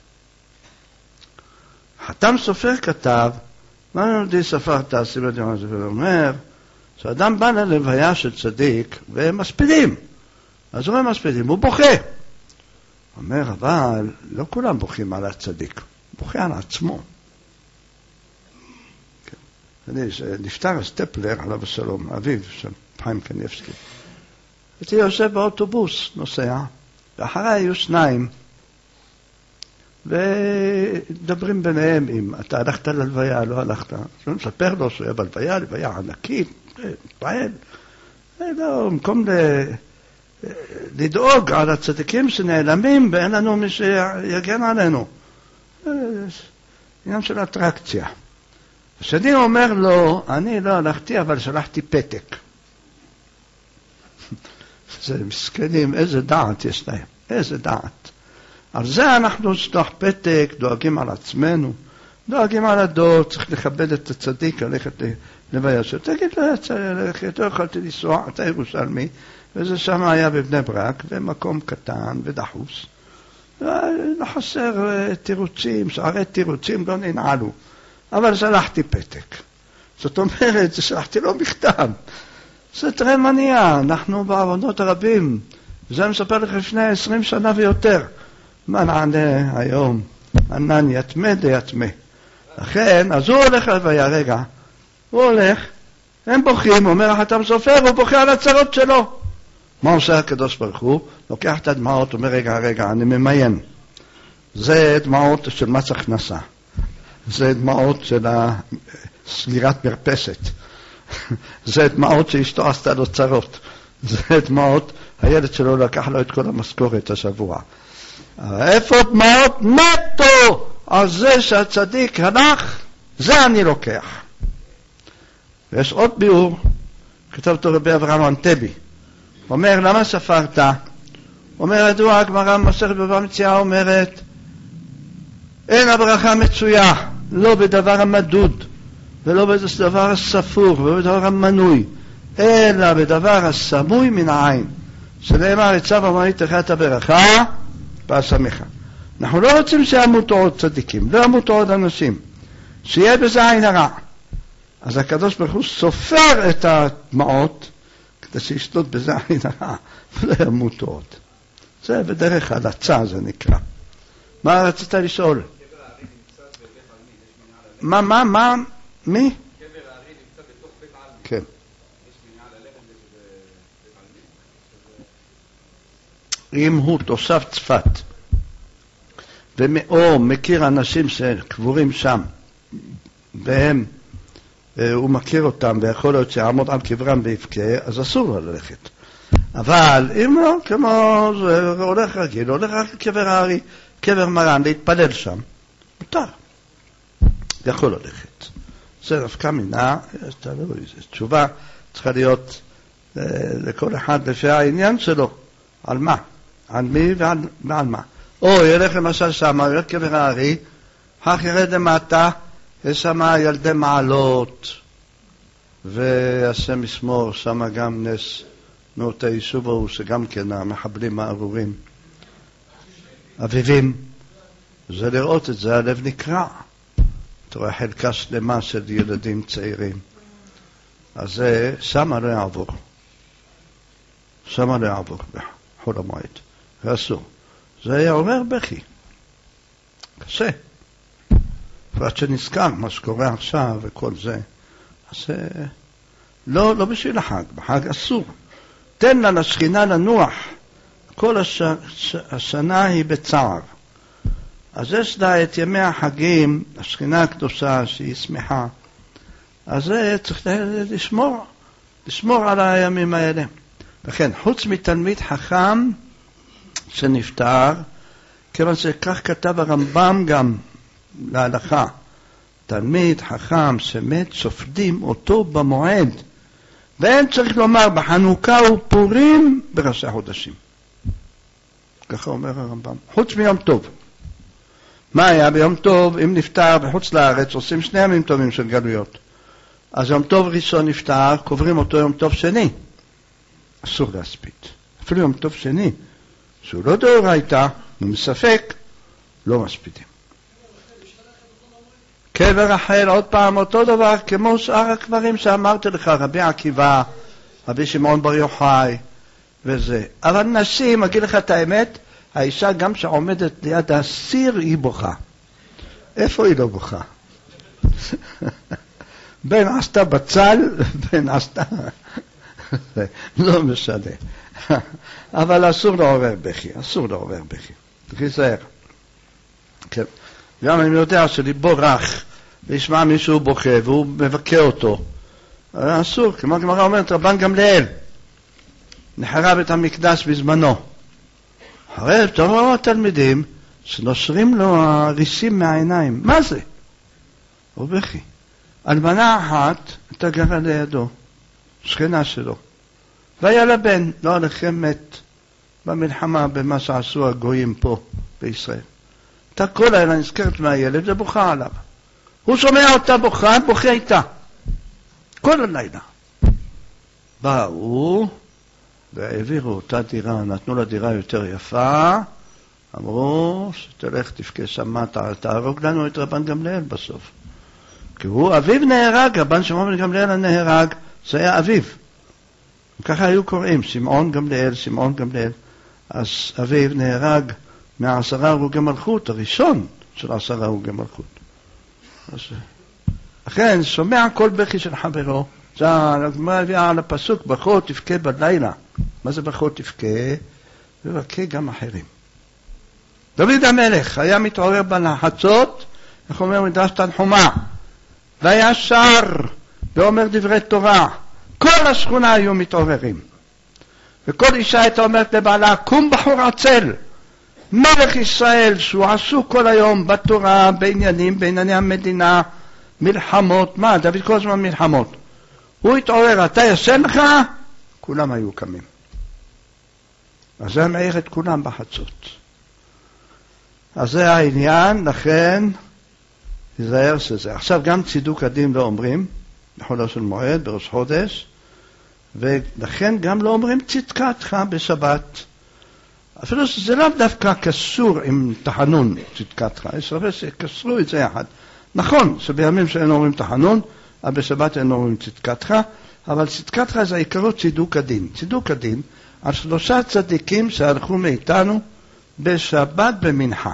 חתם סופר כתב, מה נודי ספרת, סיבת יום הזה, ואומר, שאדם בא ללוויה של צדיק, והם מספידים. אז הוא מספידים, הוא בוכה. אומר, אבל לא כולם בוכים על הצדיק, בוכה על עצמו. נפטר סטפלר עליו השלום, אביו של חיים קניבסקי. הייתי יושב באוטובוס, נוסע, ואחריי היו שניים, ודברים ביניהם, אם אתה הלכת ללוויה, לא הלכת. אני מספר לו שהוא היה בלוויה, לוויה ענקית, מתפעל. לא, במקום לדאוג על הצדיקים שנעלמים, ואין לנו מי שיגן עלינו. עניין של אטרקציה. השני אומר לו, אני לא הלכתי, אבל שלחתי פתק. זה מסכנים, איזה דעת יש להם, איזה דעת. על זה אנחנו שולח פתק, דואגים על עצמנו, דואגים על הדור, צריך לכבד את הצדיק, ללכת ללוויה שלו. תגיד לו, לא יכולתי לנסוע, אתה ירושלמי, וזה שם היה בבני ברק, במקום קטן ודחוס. לא חסר תירוצים, שערי תירוצים לא ננעלו. אבל שלחתי פתק. זאת אומרת, שלחתי לו מכתב. זה תראה מניע, אנחנו בעוונות הרבים. זה מספר לך לפני 20 שנה ויותר. מה נענה היום? ענן יתמה דיתמה. לכן, אז הוא הולך ללוויה, רגע. הוא הולך, הם בוכים, אומר החתם סופר, הוא בוכה על הצרות שלו. מה עושה הקדוש ברוך הוא? לוקח את הדמעות, אומר רגע, אני ממיין. זה דמעות של מס הכנסה. זה דמעות של סגירת מרפסת. זה דמעות שאשתו עשתה לו צרות. זה דמעות, הילד שלו לקח לו את כל המשכורת השבוע. איפה דמעות? נטו! על זה שהצדיק הלך, זה אני לוקח. ויש עוד ביאור, כתב אותו רבי אברהם אנטבי. הוא אומר, למה ספרת? הוא אומר, ידוע, הגמרא במסכת בבא מציעא אומרת, אין הברכה מצויה, לא בדבר המדוד, ולא בדבר הספור, ולא בדבר המנוי, אלא בדבר הסמוי מן העין. שנאמר, יצב אמרית לך את הברכה, ואשמך. אנחנו לא רוצים שימותו עוד צדיקים, לא ימותו עוד אנשים, שיהיה בזה עין הרע. אז הקדוש ברוך הוא סופר את הדמעות, כדי שישתות בזה עין הרע, ולא ימותו עוד. זה בדרך הלצה זה נקרא. מה רצית לשאול? מי? קבר הארי נמצא בתוך בית העלמין. כן. יש מניעה ללכת בבית העלמין? אם הוא תושב צפת, או מכיר אנשים שקבורים שם, והם, הוא מכיר אותם, ויכול להיות שיעמוד על קברם ויבכה, אז אסור לו ללכת. אבל אם לא, כמו זה הולך רגיל, הולך רק לקבר הארי, קבר מרן, להתפלל שם, מותר. יכול ללכת. זה נפקא מינה, תשובה צריכה להיות לכל אחד לפי העניין שלו. על מה? על מי ועל מה? או ילך למשל שם, ילך קבר הארי, כך ירד למטה, יש שם ילדי מעלות, והשם ישמור שם גם נס מאותה יישוב ההוא, שגם כן המחבלים הארורים. אביבים. זה לראות את זה, הלב נקרע. אתה רואה חלקה שלמה של ילדים צעירים. אז זה שמה לא יעבור. שמה לעבור בחול המועד. ואסור. זה היה עורר בכי. קשה. ועד שנזכר מה שקורה עכשיו וכל זה, אז לא בשביל החג, בחג אסור. תן לה לשכינה לנוח, כל השנה היא בצער. אז יש לה את ימי החגים, השכינה הקדושה שהיא שמחה, אז זה צריך לשמור על הימים האלה. וכן, חוץ מתלמיד חכם שנפטר, כיוון שכך כתב הרמב"ם גם להלכה, תלמיד חכם שמת סופדים אותו במועד, ואין צריך לומר בחנוכה ופורים בראשי החודשים. ככה אומר הרמב"ם, חוץ מיום טוב. מה היה ביום טוב? אם נפטר בחוץ לארץ עושים 2 ימים טובים של גלויות, אז יום טוב ראשון נפטר, קוברים אותו יום טוב שני, אסור להספיד. אפילו יום טוב שני שהוא לא דאורייתא, מספק, לא מספידים. קבר רחל, עוד פעם אותו דבר כמו שאר הקברים שאמרתי לך, רבי עקיבא, רבי שמעון בר יוחאי וזה. אבל נשים, אגיד לך את האמת, האישה גם שעומדת ליד הסיר היא בוכה. איפה היא לא בוכה? בין עשתה בצל, בין עשתה... לא משנה. אבל אסור לעורר בכי, אסור לעורר בכי. תיזהר. כן. גם אני יודע שליבו רך, וישמע מישהו בוכה, והוא מבכה אותו. אסור, כמו הגמרא אומרת, רבן גמליאל, נחרב את המקדש בזמנו. הרי תראו התלמידים שנושרים לו הריסים מהעיניים. מה זה? הוא בכי. אלמנה אחת, אתה גרה לידו, שכנה שלו. והיה לה בן, לא עליכם מת, במלחמה, במה שעשו הגויים פה בישראל. אתה כל הלילה נזכרת מהילד ובוכה עליו. הוא שומע אותה בוכה, בוכה איתה. כל הלילה. באו והעבירו אותה דירה, נתנו לה דירה יותר יפה, אמרו שתלך תפקה שמה, תהרוג לנו את רבן גמליאל בסוף. כי הוא אביו נהרג, רבן שמעון בן גמליאל נהרג, זה היה אביו. ככה היו קוראים, שמעון גמליאל, שמעון גמליאל. אז אביו נהרג מ10 הרוגי מלכות, הראשון של 10 הרוגי מלכות. לכן, שומע כל בכי של חברו, זה הגמרא על הפסוק, בכו תבכה בלילה. מה זה בכו תבכה? ובכה גם אחרים. דוד המלך היה מתעורר בלחצות, איך אומר מדרש תנחומא, והיה שר ואומר דברי תורה. כל השכונה היו מתעוררים. וכל אישה הייתה אומרת לבעלה, קום בחור עצל. מלך ישראל שהוא עסוק כל היום בתורה, בענייני המדינה, מלחמות. מה? דוד כל הזמן מלחמות. הוא התעורר, אתה ישן לך? כולם היו קמים. אז זה מעיר את כולם בחצות. אז זה העניין, לכן תיזהר שזה. עכשיו גם צידוק הדין לא אומרים, בחולו של מועד, בראש חודש, ולכן גם לא אומרים צדקתך בשבת. אפילו שזה לא דווקא קשור עם תחנון צדקתך, יש הרבה שקשרו את זה יחד. נכון שבימים שאין אומרים תחנון, אבל בשבת אין אומרים צדקתך, אבל צדקתך זה העיקרות צידוק הדין. צידוק הדין על 3 צדיקים שהלכו מאיתנו בשבת במנחה.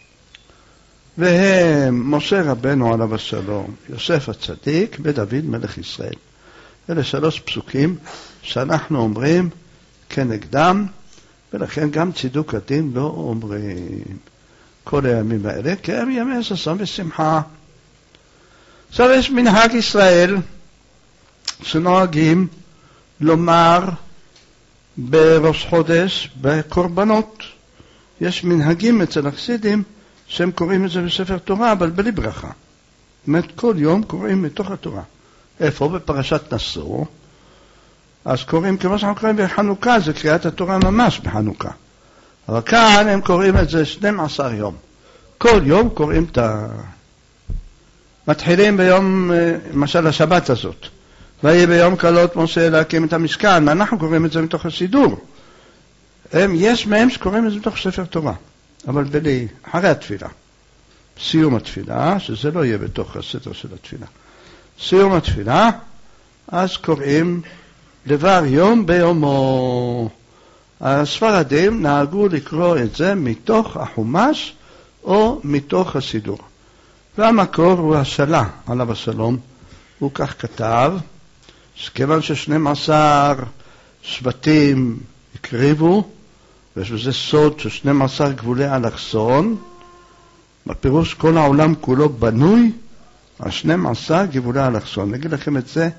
והם משה רבנו עליו השלום, יוסף הצדיק ודוד מלך ישראל. אלה 3 פסוקים שאנחנו אומרים כנגדם, ולכן גם צידוק הדין לא אומרים כל הימים האלה, כי הם ימי ששון ושמחה. עכשיו יש מנהג ישראל שנוהגים לומר בראש חודש בקורבנות. יש מנהגים אצל החסידים שהם קוראים את זה בספר תורה, אבל בלי ברכה. זאת אומרת, כל יום קוראים מתוך התורה. איפה? בפרשת נשוא. אז קוראים, כמו שאנחנו קוראים בחנוכה, זה קריאת התורה ממש בחנוכה. אבל כאן הם קוראים את זה 12 יום. כל יום קוראים את מתחילים ביום, למשל השבת הזאת. ויהי ביום כלות משה להקים את המשכן. אנחנו קוראים את זה מתוך הסידור. יש מהם שקוראים את זה מתוך ספר תורה. אבל בלי, אחרי התפילה. סיום התפילה, שזה לא יהיה בתוך הסדר של התפילה. סיום התפילה, אז קוראים דבר יום ביומו. הספרדים נהגו לקרוא את זה מתוך החומש או מתוך הסידור. והמקור הוא השלה, עליו השלום. הוא כך כתב, שכיוון ש12 שבטים הקריבו, ויש בזה סוד ש12 גבולי אלכסון, בפירוש כל העולם כולו בנוי על 12 גבולי אלכסון. נגיד לכם את זה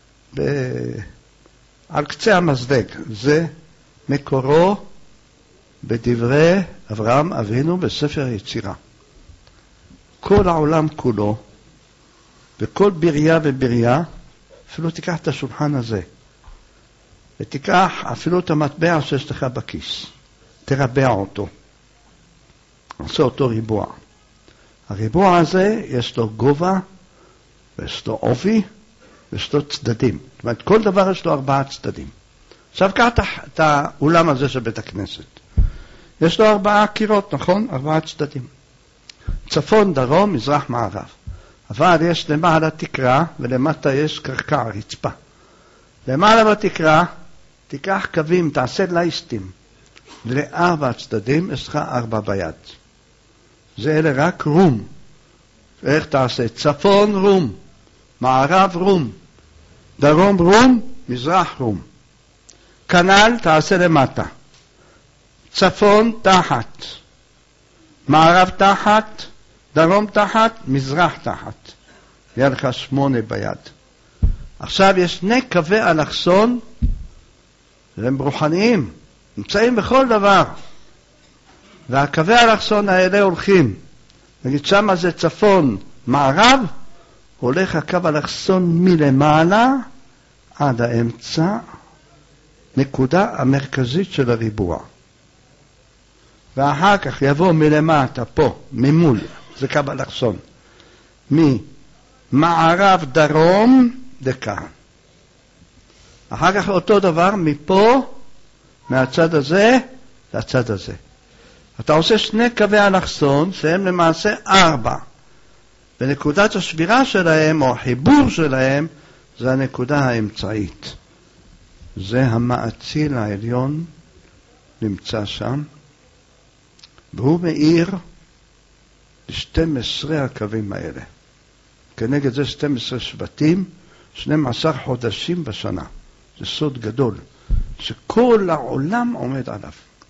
על קצה המזלג. זה מקורו בדברי אברהם אבינו בספר יצירה. כל העולם כולו, וכל בריה ובריה, אפילו תיקח את השולחן הזה, ותיקח אפילו את המטבע שיש לך בכיס, תרבע אותו, עושה אותו ריבוע. הריבוע הזה יש לו גובה, ויש לו עובי, ויש לו צדדים. זאת אומרת, כל דבר יש לו 4 צדדים. עכשיו קח את האולם הזה של בית הכנסת. יש לו 4 קירות, נכון? 4 צדדים. צפון, דרום, מזרח, מערב. אבל יש למעלה תקרה, ולמטה יש קרקע, רצפה. למעלה בתקרה, תיקח קווים, תעשה לייסטים. ל4 צדדים, יש לך 4 ביד. זה אלה רק רום. איך תעשה? צפון רום, מערב רום, דרום רום, מזרח רום. כנ"ל תעשה למטה. צפון תחת, מערב תחת, דרום תחת, מזרח תחת. יהיה לך 8 ביד. עכשיו יש 2 קווי אלכסון, והם רוחניים, נמצאים בכל דבר. והקווי האלכסון האלה הולכים. נגיד שמה זה צפון מערב, הולך הקו אלכסון מלמעלה עד האמצע, נקודה המרכזית של הריבוע. ואחר כך יבוא מלמטה פה, ממול, זה קו אלכסון, ממערב דרום לכאן. אחר כך אותו דבר מפה, מהצד הזה לצד הזה. אתה עושה 2 קווי אלכסון, שהם למעשה 4. ונקודת השבירה שלהם, או החיבור שלהם, זה הנקודה האמצעית. זה המאציל העליון, נמצא שם, והוא מאיר ל12 הקווים האלה. כנגד זה 12 שבטים, 12 חודשים בשנה. זה סוד גדול, שכל העולם עומד עליו.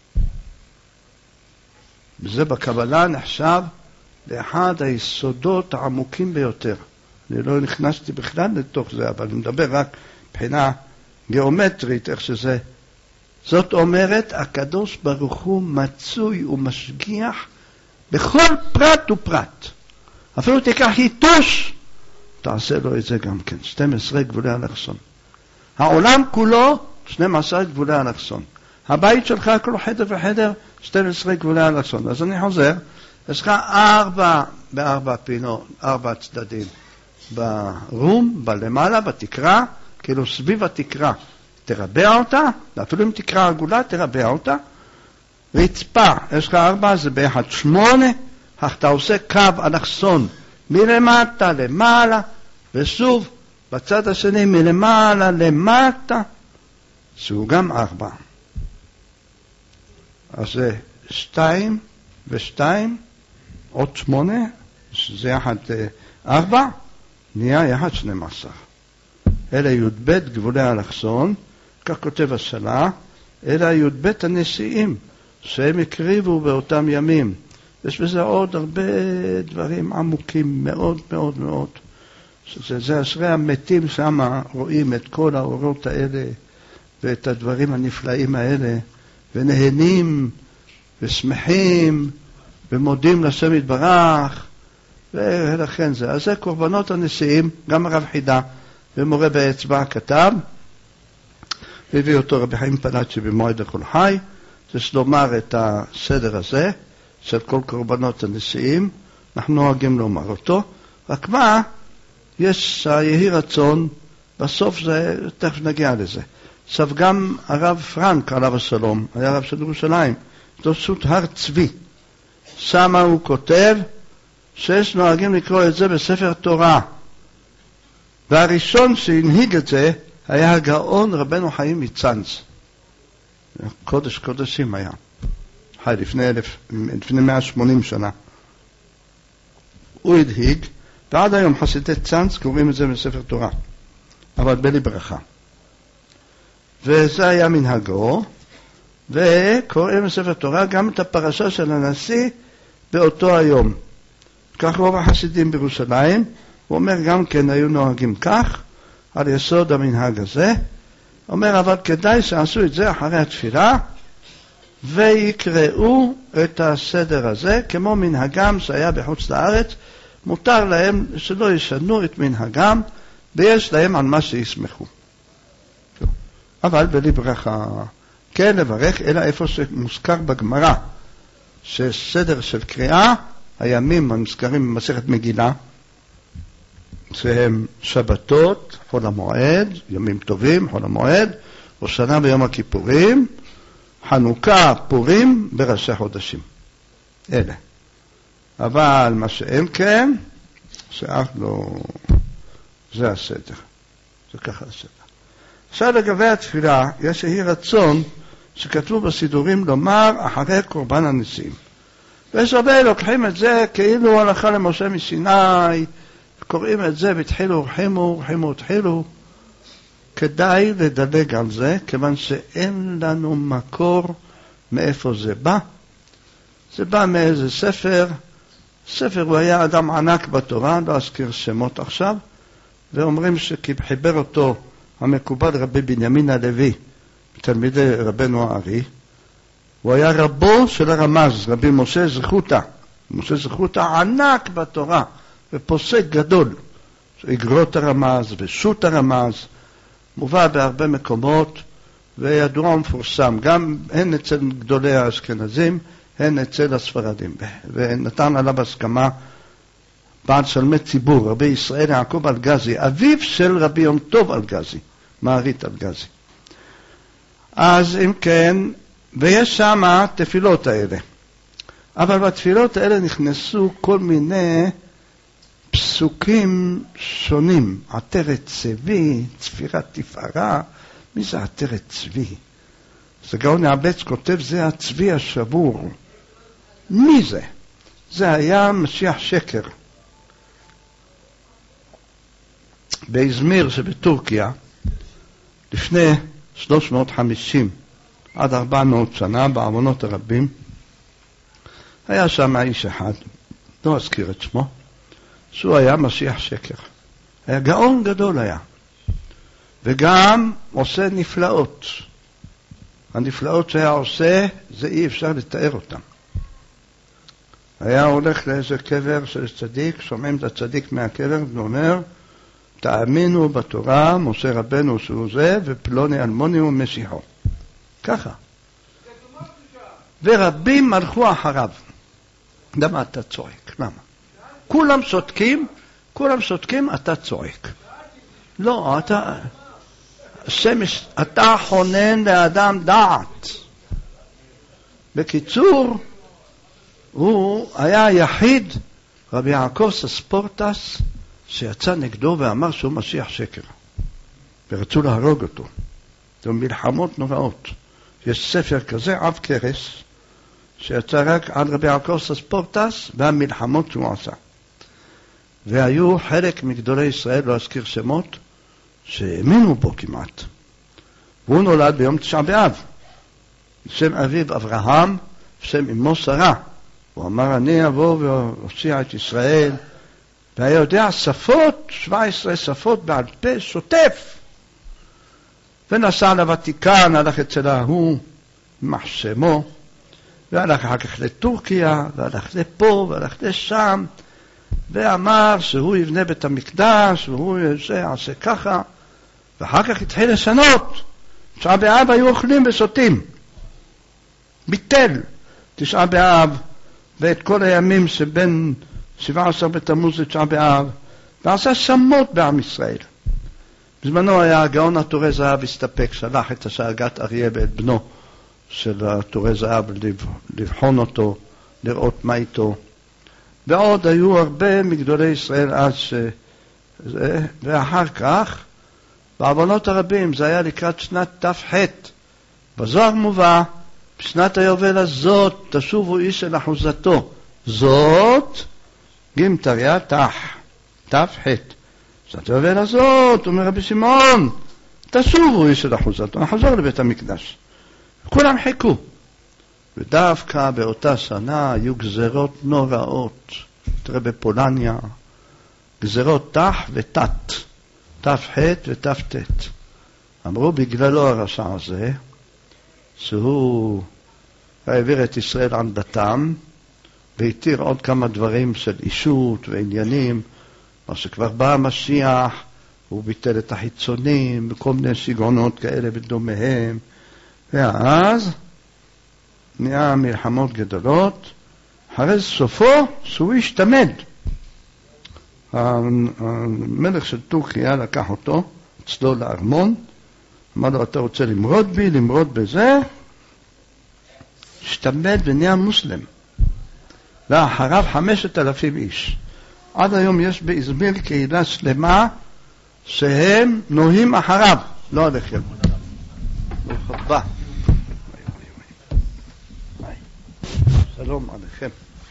וזה בקבלה נחשב לאחד היסודות העמוקים ביותר. אני לא נכנסתי בכלל לתוך זה, אבל אני מדבר רק מבחינה גיאומטרית, איך שזה. זאת אומרת, הקדוש ברוך הוא מצוי ומשגיח בכל פרט ופרט. אפילו תיקח יתוש, תעשה לו את זה גם כן. 12 גבולי אלכסון. העולם כולו 12 גבולי אלכסון. הבית שלך, כל חדר וחדר, 12 גבולי אלכסון. אז אני חוזר, יש לך 4 ב4 פינות, 4 צדדים. ברום, בלמעלה, בתקרה, כאילו סביב התקרה. תרבע אותה, אפילו אם תקרה עגולה, תרבע אותה. רצפה, יש לך 4, זה ביחד 8, אך אתה עושה קו אלכסון מלמטה למעלה, ושוב, בצד השני מלמעלה למטה, שהוא גם 4. אז זה 2 ו2, עוד 8, שזה יחד 4, נהיה יחד 12. אלה י"ב גבולי האלכסון, כך כותב השלה, אלה י"ב הנשיאים, שהם הקריבו באותם ימים. יש בזה עוד הרבה דברים עמוקים מאוד מאוד מאוד. זה אשרי המתים שם, רואים את כל האורות האלה, ואת הדברים הנפלאים האלה, ונהנים, ושמחים, ומודים לשם יתברך, ולכן זה. אז זה קורבנות הנשיאים, גם הרב חידה, ומורה באצבע כתב, והביא אותו רבי חיים פלאצ'י במועד לכל חי, יש לומר את הסדר הזה, של כל קורבנות הנשיאים, אנחנו נוהגים לומר אותו, רק מה, יש יהי רצון, בסוף זה, תכף נגיע לזה. עכשיו גם הרב פרנק עליו השלום, היה רב של ירושלים, דוסות הר צבי, שמה הוא כותב, שיש נוהגים לקרוא את זה בספר תורה, והראשון שהנהיג את זה, היה הגאון רבנו חיים מצאנז. קודש קודשים היה. חי לפני 180 שנה. הוא הדהיג, ועד היום חסידי צאנז קוראים את זה בספר תורה, אבל בלי ברכה. וזה היה מנהגו, וקוראים בספר תורה גם את הפרשה של הנשיא באותו היום. כך רוב החסידים בירושלים, הוא אומר גם כן היו נוהגים כך, על יסוד המנהג הזה. אומר אבל כדאי שעשו את זה אחרי התפילה, ויקראו את הסדר הזה, כמו מנהגם שהיה בחוץ לארץ, מותר להם שלא ישנו את מנהגם, ויש להם על מה שיסמכו. אבל בלי ברכה, כן לברך, אלא איפה שמוזכר בגמרא, שסדר של קריאה, הימים המזכרים במסכת מגילה, שהם שבתות, חול המועד, ימים טובים, חול המועד, ראש השנה ויום הכיפורים, חנוכה, פורים, בראשי חודשים. אלה. אבל מה שאין כן, שאף לא, זה הסדר. זה ככה הסדר. עכשיו לגבי התפילה, יש יהי רצון שכתבו בסידורים לומר אחרי קורבן הניסים. ויש הרבה לוקחים את זה כאילו הלכה למשה מסיני, קוראים את זה והתחילו ורחימו, רחימו התחילו. כדאי לדלג על זה, כיוון שאין לנו מקור מאיפה זה בא. זה בא מאיזה ספר, ספר הוא היה אדם ענק בתורה, לא אזכיר שמות עכשיו, ואומרים שחיבר אותו המקובל רבי בנימין הלוי, תלמידי רבנו הארי, הוא היה רבו של הרמז, רבי משה זכותה. משה זכותה ענק בתורה, ופוסק גדול, אגרות הרמז ושו"ת הרמז, מובא בהרבה מקומות, וידוע ומפורסם, גם הן אצל גדולי האשכנזים, הן אצל הספרדים, ונתן עליו הסכמה בעל שלמי ציבור, רבי ישראל יעקב אלגזי, אביו של רבי יום טוב אלגזי, מערית אלגזי. אז אם כן, ויש שם תפילות האלה. אבל בתפילות האלה נכנסו כל מיני פסוקים שונים. עטרת צבי, צפירת תפארה. מי זה עטרת צבי? זה גאון יעבץ כותב, זה הצבי השבור. מי זה? זה היה משיח שקר. באזמיר שבטורקיה, לפני 350 עד 400 שנה, בעוונות הרבים, היה שם איש אחד, לא אזכיר את שמו, שהוא היה משיח שקר. היה גאון גדול היה. וגם עושה נפלאות. הנפלאות שהיה עושה, זה אי אפשר לתאר אותם. היה הולך לאיזה קבר של צדיק, שומעים את הצדיק מהקבר, ואומר, תאמינו בתורה, משה רבנו שהוא זה, ופלוני אלמוני הוא משיחו. ככה. ורבים הלכו אחריו. למה אתה צועק? למה? כולם שותקים, אתה צועק. לא, אתה חונן לאדם דעת. בקיצור, הוא היה היחיד, רבי יעקב סספורטס, שיצא נגדו ואמר שהוא משיח שקר. ורצו להרוג אותו. זה מלחמות נוראות. יש ספר כזה, עב כרס, שיצא רק על רבי יעקב סספורטס והמלחמות שהוא עשה. והיו חלק מגדולי ישראל, לא אזכיר שמות, שהאמינו בו כמעט. והוא נולד ביום 9 באב. שם אביו אברהם, שם אמו שרה. הוא אמר, אני אבוא והוציע את ישראל, והיה יודע שפות, 17 שפות בעל פה, שוטף. ונסע לוותיקן, הלך אצל ההוא, מחשמו, והלך אחר כך לטורקיה, והלך לפה, והלך לשם, ואמר שהוא יבנה בית המקדש, והוא יעשה ככה, ואחר כך התחיל לשנות. 9 באב היו אוכלים ושותים. ביטל 9 באב, ואת כל הימים שבין 17 בתמוז ל9 באב, ועשה שמות בעם ישראל. בזמנו היה הגאון התורה זהב הסתפק, שלח את השאגת אריה ואת בנו של התורה זהב לבחון אותו, לראות מה איתו. ועוד היו הרבה מגדולי ישראל אז ואחר כך, בעוונות הרבים, זה היה לקראת שנת ת"ח, בזוהר מובא, בשנת היובל הזאת תשובו איש אל אחוזתו. זאת ג' תריה תח. בשנת היובל הזאת, אומר רבי שמעון, תשובו איש אל אחוזתו. נחזור לבית המקדש. כולם חיכו. ודווקא באותה שנה היו גזרות נוראות. תראה בפולניה, גזרות תח ותת. תח ותת. אמרו בגללו הרשע הזה, שהוא העביר את ישראל על דתם, והתיר עוד כמה דברים של אישות ועניינים, מה שכבר בא המשיח, הוא ביטל את החיצונים, וכל מיני שיגעונות כאלה ודומיהם, ואז נהיה מלחמות גדולות, אחרי סופו שהוא השתמד. המלך של טורקיה לקח אותו, אצלו לארמון, אמר לו, אתה רוצה למרוד בי, למרוד בזה, השתמד ונהיה מוסלם. ואחריו 5,000 איש. עד היום יש באזמיר קהילה שלמה שהם נוהים אחריו, לא עליכם. ברוך הבא. שלום עליכם.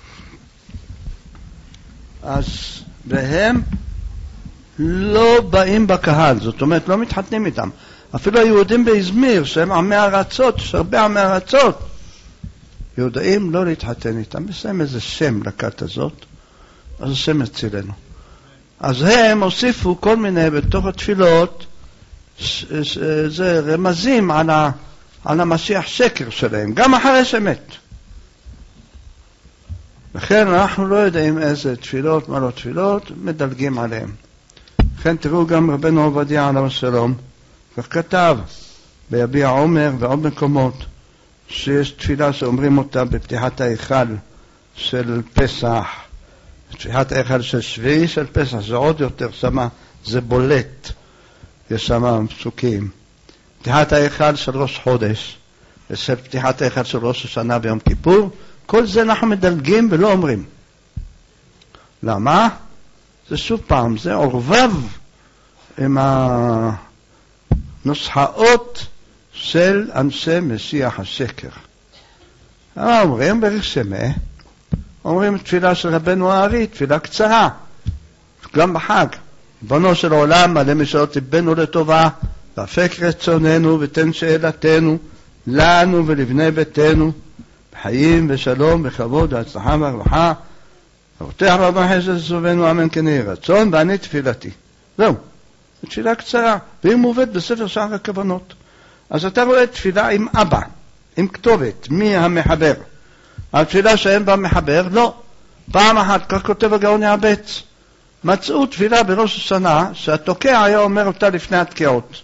אז והם לא באים בקהל, זאת אומרת לא מתחתנים איתם. אפילו היהודים באזמיר שהם עמי ארצות, יש הרבה עמי ארצות, יודעים לא להתחתן איתם. יש להם איזה שם לכת הזאת, אז השם הצילנו. אז הם הוסיפו כל מיני בתוך התפילות, זה רמזים על המשיח שקר שלהם, גם אחרי שמת. לכן אנחנו לא יודעים איזה תפילות, מה לא תפילות, מדלגים עליהם. לכן תראו גם רבנו עובדיה עליו השלום, כך כתב ביביע עומר ועוד מקומות, שיש תפילה שאומרים אותה בפתיחת ההיכל של פסח, פתיחת ההיכל של שביעי של פסח, זה עוד יותר שמה, זה בולט, יש שמה פסוקים. פתיחת ההיכל של ראש חודש, ושל פתיחת ההיכל של ראש השנה ביום כיפור, כל זה אנחנו מדלגים ולא אומרים. למה? זה שוב פעם, זה עורבב עם הנוסחאות של אנשי משיח השקר. אומרים ברשמה, אומרים תפילה של רבנו הארי, תפילה קצרה, גם בחג. ריבונו של עולם, מלא משאלות ליבנו לטובה, והפק רצוננו ותן שאלתנו, לנו ולבני ביתנו, בחיים ושלום וכבוד והצלחה והרווחה, ורותח רבה חסד סובנו אמן כן יהי רצון, ואני תפילתי. זהו, זו תפילה קצרה, והיא מובאת בספר שער הכוונות. אז אתה רואה תפילה עם אבא, עם כתובת, מי המחבר. התפילה שאין בה מחבר, לא. פעם אחת, כך כותב הגאון יעבץ, מצאו תפילה בראש השנה, שהתוקע היה אומר אותה לפני התקיעות.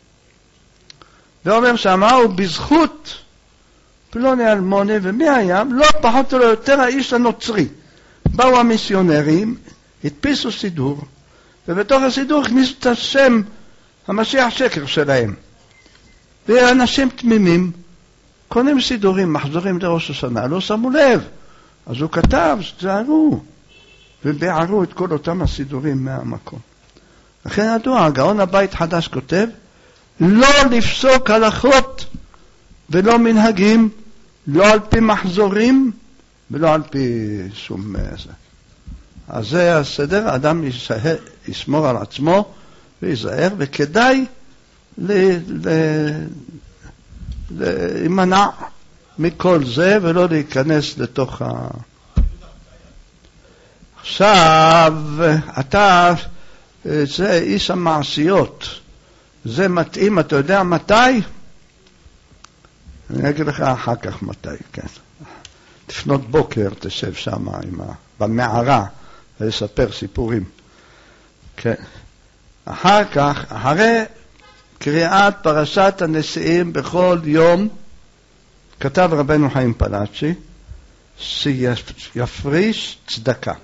ואומר שמה הוא בזכות פלוני אלמוני, ומי היה? לא פחות או לא יותר האיש הנוצרי. באו המיסיונרים, הדפיסו סידור, ובתוך הסידור הכניסו את השם המשיח שקר שלהם. ואנשים תמימים קונים סידורים, מחזורים לראש השנה, לא שמו לב. אז הוא כתב, תזהרו, ובערו את כל אותם הסידורים מהמקום. לכן ידוע, הגאון הבית חדש כותב, לא לפסוק הלכות ולא מנהגים, לא על פי מחזורים ולא על פי שום זה. אז זה הסדר, האדם ישמור על עצמו ויזהר, וכדאי להימנע מכל זה ולא להיכנס לתוך עכשיו, אתה, זה איש המעשיות, זה מתאים, אתה יודע מתי? אני אגיד לך אחר כך מתי, כן. לפנות בוקר תשב שם במערה ולספר סיפורים. כן. אחר כך, אחרי קריאת פרשת הנשיאים בכל יום, כתב רבנו חיים פלאצ'י, שיפריש צדקה.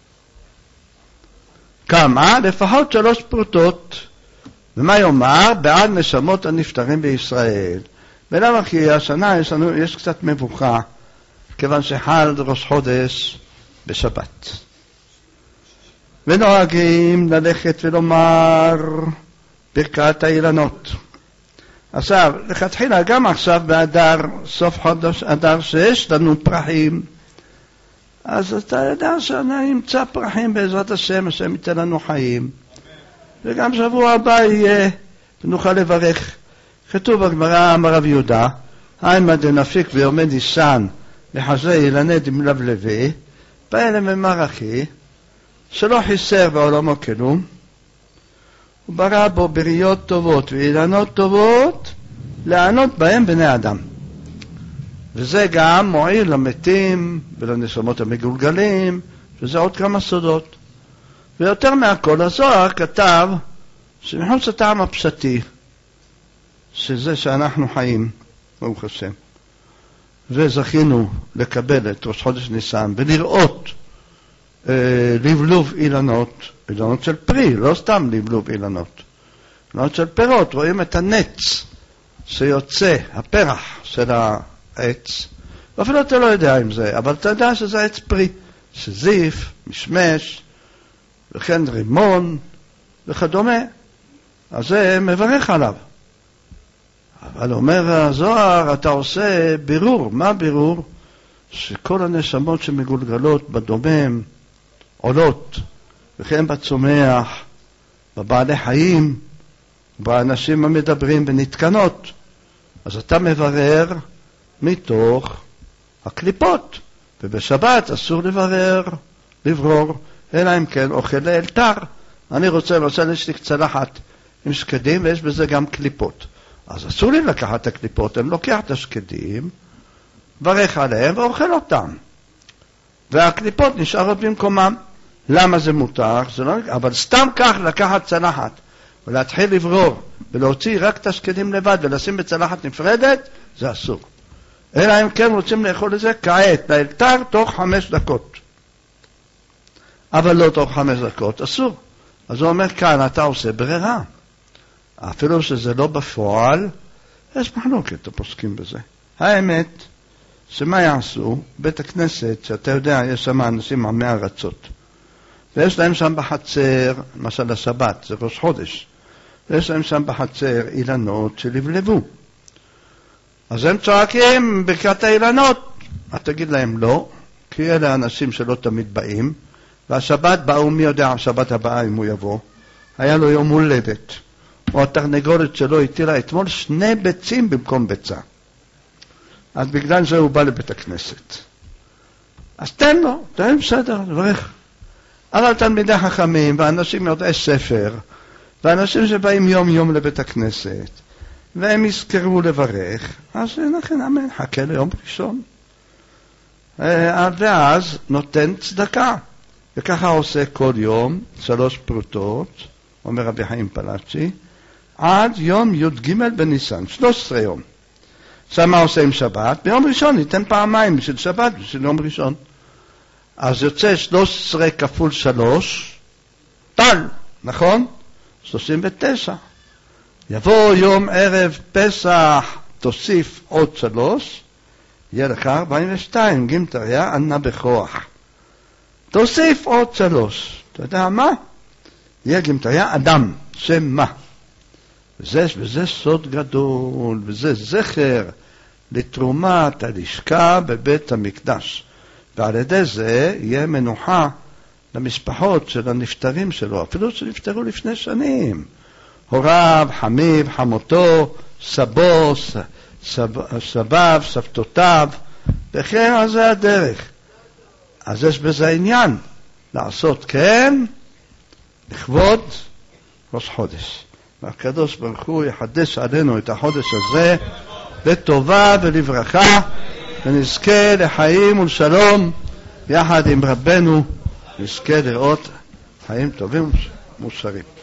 כמה? לפחות 3 פרוטות. ומה יאמר? בעד נשמות הנפטרים בישראל. ולמה? כי השנה יש קצת מבוכה, כיוון שחל ראש חודש בשבת. ונוהגים ללכת ולומר ברכת האילנות. עכשיו, לכתחילה גם עכשיו באדר, סוף חודש אדר 6, לנו פרחים. אז אתה יודע שאני אמצא פרחים בעזרת השם, השם ייתן לנו חיים. וגם שבוע הבא יהיה, ונוכל לברך. כתוב בגמרא, אמר רב יהודה, היימא דנפיק ויומי ניסן, לחזה אילני דמלבלבי, בא אליהם אמר אחי, שלא חיסר בעולמו כלום, הוא ברא בו בריות טובות ואילנות טובות, לענות בהם בני אדם. וזה גם מועיל למתים ולנשמות המגולגלים, וזה עוד כמה סודות. ויותר מהכל, הזוהר כתב שמחוץ הטעם הפשטי, שזה שאנחנו חיים, ברוך השם, וזכינו לקבל את ראש חודש ניסן ולראות לבלוב אילנות, אילנות של פרי, לא סתם לבלוב אילנות, אילנות של פירות. רואים את הנץ שיוצא, הפרח של העץ, ואפילו אתה לא יודע אם זה, אבל אתה יודע שזה עץ פרי, שזיף, משמש, וכן רימון וכדומה. אז זה מברך עליו. אבל אומר הזוהר, אתה עושה בירור. מה בירור? שכל הנשמות שמגולגלות בדומם עולות, וכן בצומח, בבעלי חיים, באנשים המדברים ונתקנות. אז אתה מברר מתוך הקליפות, ובשבת אסור לברור, אלא אם כן אוכל לאלתר. אני רוצה, יש לי צלחת עם שקדים ויש בזה גם קליפות. אז אסור לי לקחת את הקליפות, אני לוקח את השקדים, ברך עליהם ואוכל אותם. והקליפות נשארות במקומם. למה זה מותר? זה לא... אבל סתם כך לקחת צלחת ולהתחיל לברור ולהוציא רק את השקדים לבד ולשים בצלחת נפרדת, זה אסור. אלא אם כן רוצים לאכול את זה כעת, לאלתר תוך 5 דקות. אבל לא תוך 5 דקות, אסור. אז הוא אומר כאן, אתה עושה ברירה. אפילו שזה לא בפועל, יש מחלוקת, הפוסקים בזה. האמת, שמה יעשו? בית הכנסת, שאתה יודע, יש שם אנשים עמי ארצות. ויש להם שם בחצר, למשל השבת, זה ראש חודש. ויש להם שם בחצר אילנות שלבלבו. אז הם צועקים ברכת האילנות. את תגיד להם לא, כי אלה אנשים שלא תמיד באים, והשבת באו, מי יודע, השבת הבאה אם הוא יבוא. היה לו יום הולדת. או התרנגולת שלו הטילה אתמול 2 ביצים במקום ביצה. אז בגלל זה הוא בא לבית הכנסת. אז תן לו, תן בסדר, לברך. אבל תלמידי חכמים ואנשים יודעי ספר, ואנשים שבאים יום יום לבית הכנסת, והם יזכרו לברך, אז לכן אמן, חכה ליום ראשון. ואז נותן צדקה. וככה עושה כל יום 3 פרוטות, אומר רבי חיים פלאצ'י, עד יום י"ג בניסן, 13 יום. עכשיו מה עושה עם שבת? ביום ראשון ניתן פעמיים בשביל שבת, בשביל יום ראשון. אז יוצא 13 כפול 3, טל, נכון? 39. יבוא יום ערב פסח, תוסיף עוד 3, יהיה לך 42, גימטריה, ענה בכוח. תוסיף עוד 3, אתה יודע מה? יהיה גימטריה אדם, שם מה? וזה סוד גדול, וזה זכר לתרומת הלשכה בבית המקדש. ועל ידי זה יהיה מנוחה למשפחות של הנפטרים שלו, אפילו שנפטרו לפני שנים. הוריו, חמיו, חמותו, סבו, סביו, סבתותיו, וכן על זה הדרך. אז יש בזה עניין, לעשות כן, לכבוד ראש חודש. והקדוש ברוך הוא יחדש עלינו את החודש הזה לטובה ולברכה, ונזכה לחיים ולשלום יחד עם רבנו, נזכה לראות חיים טובים ומוסריים.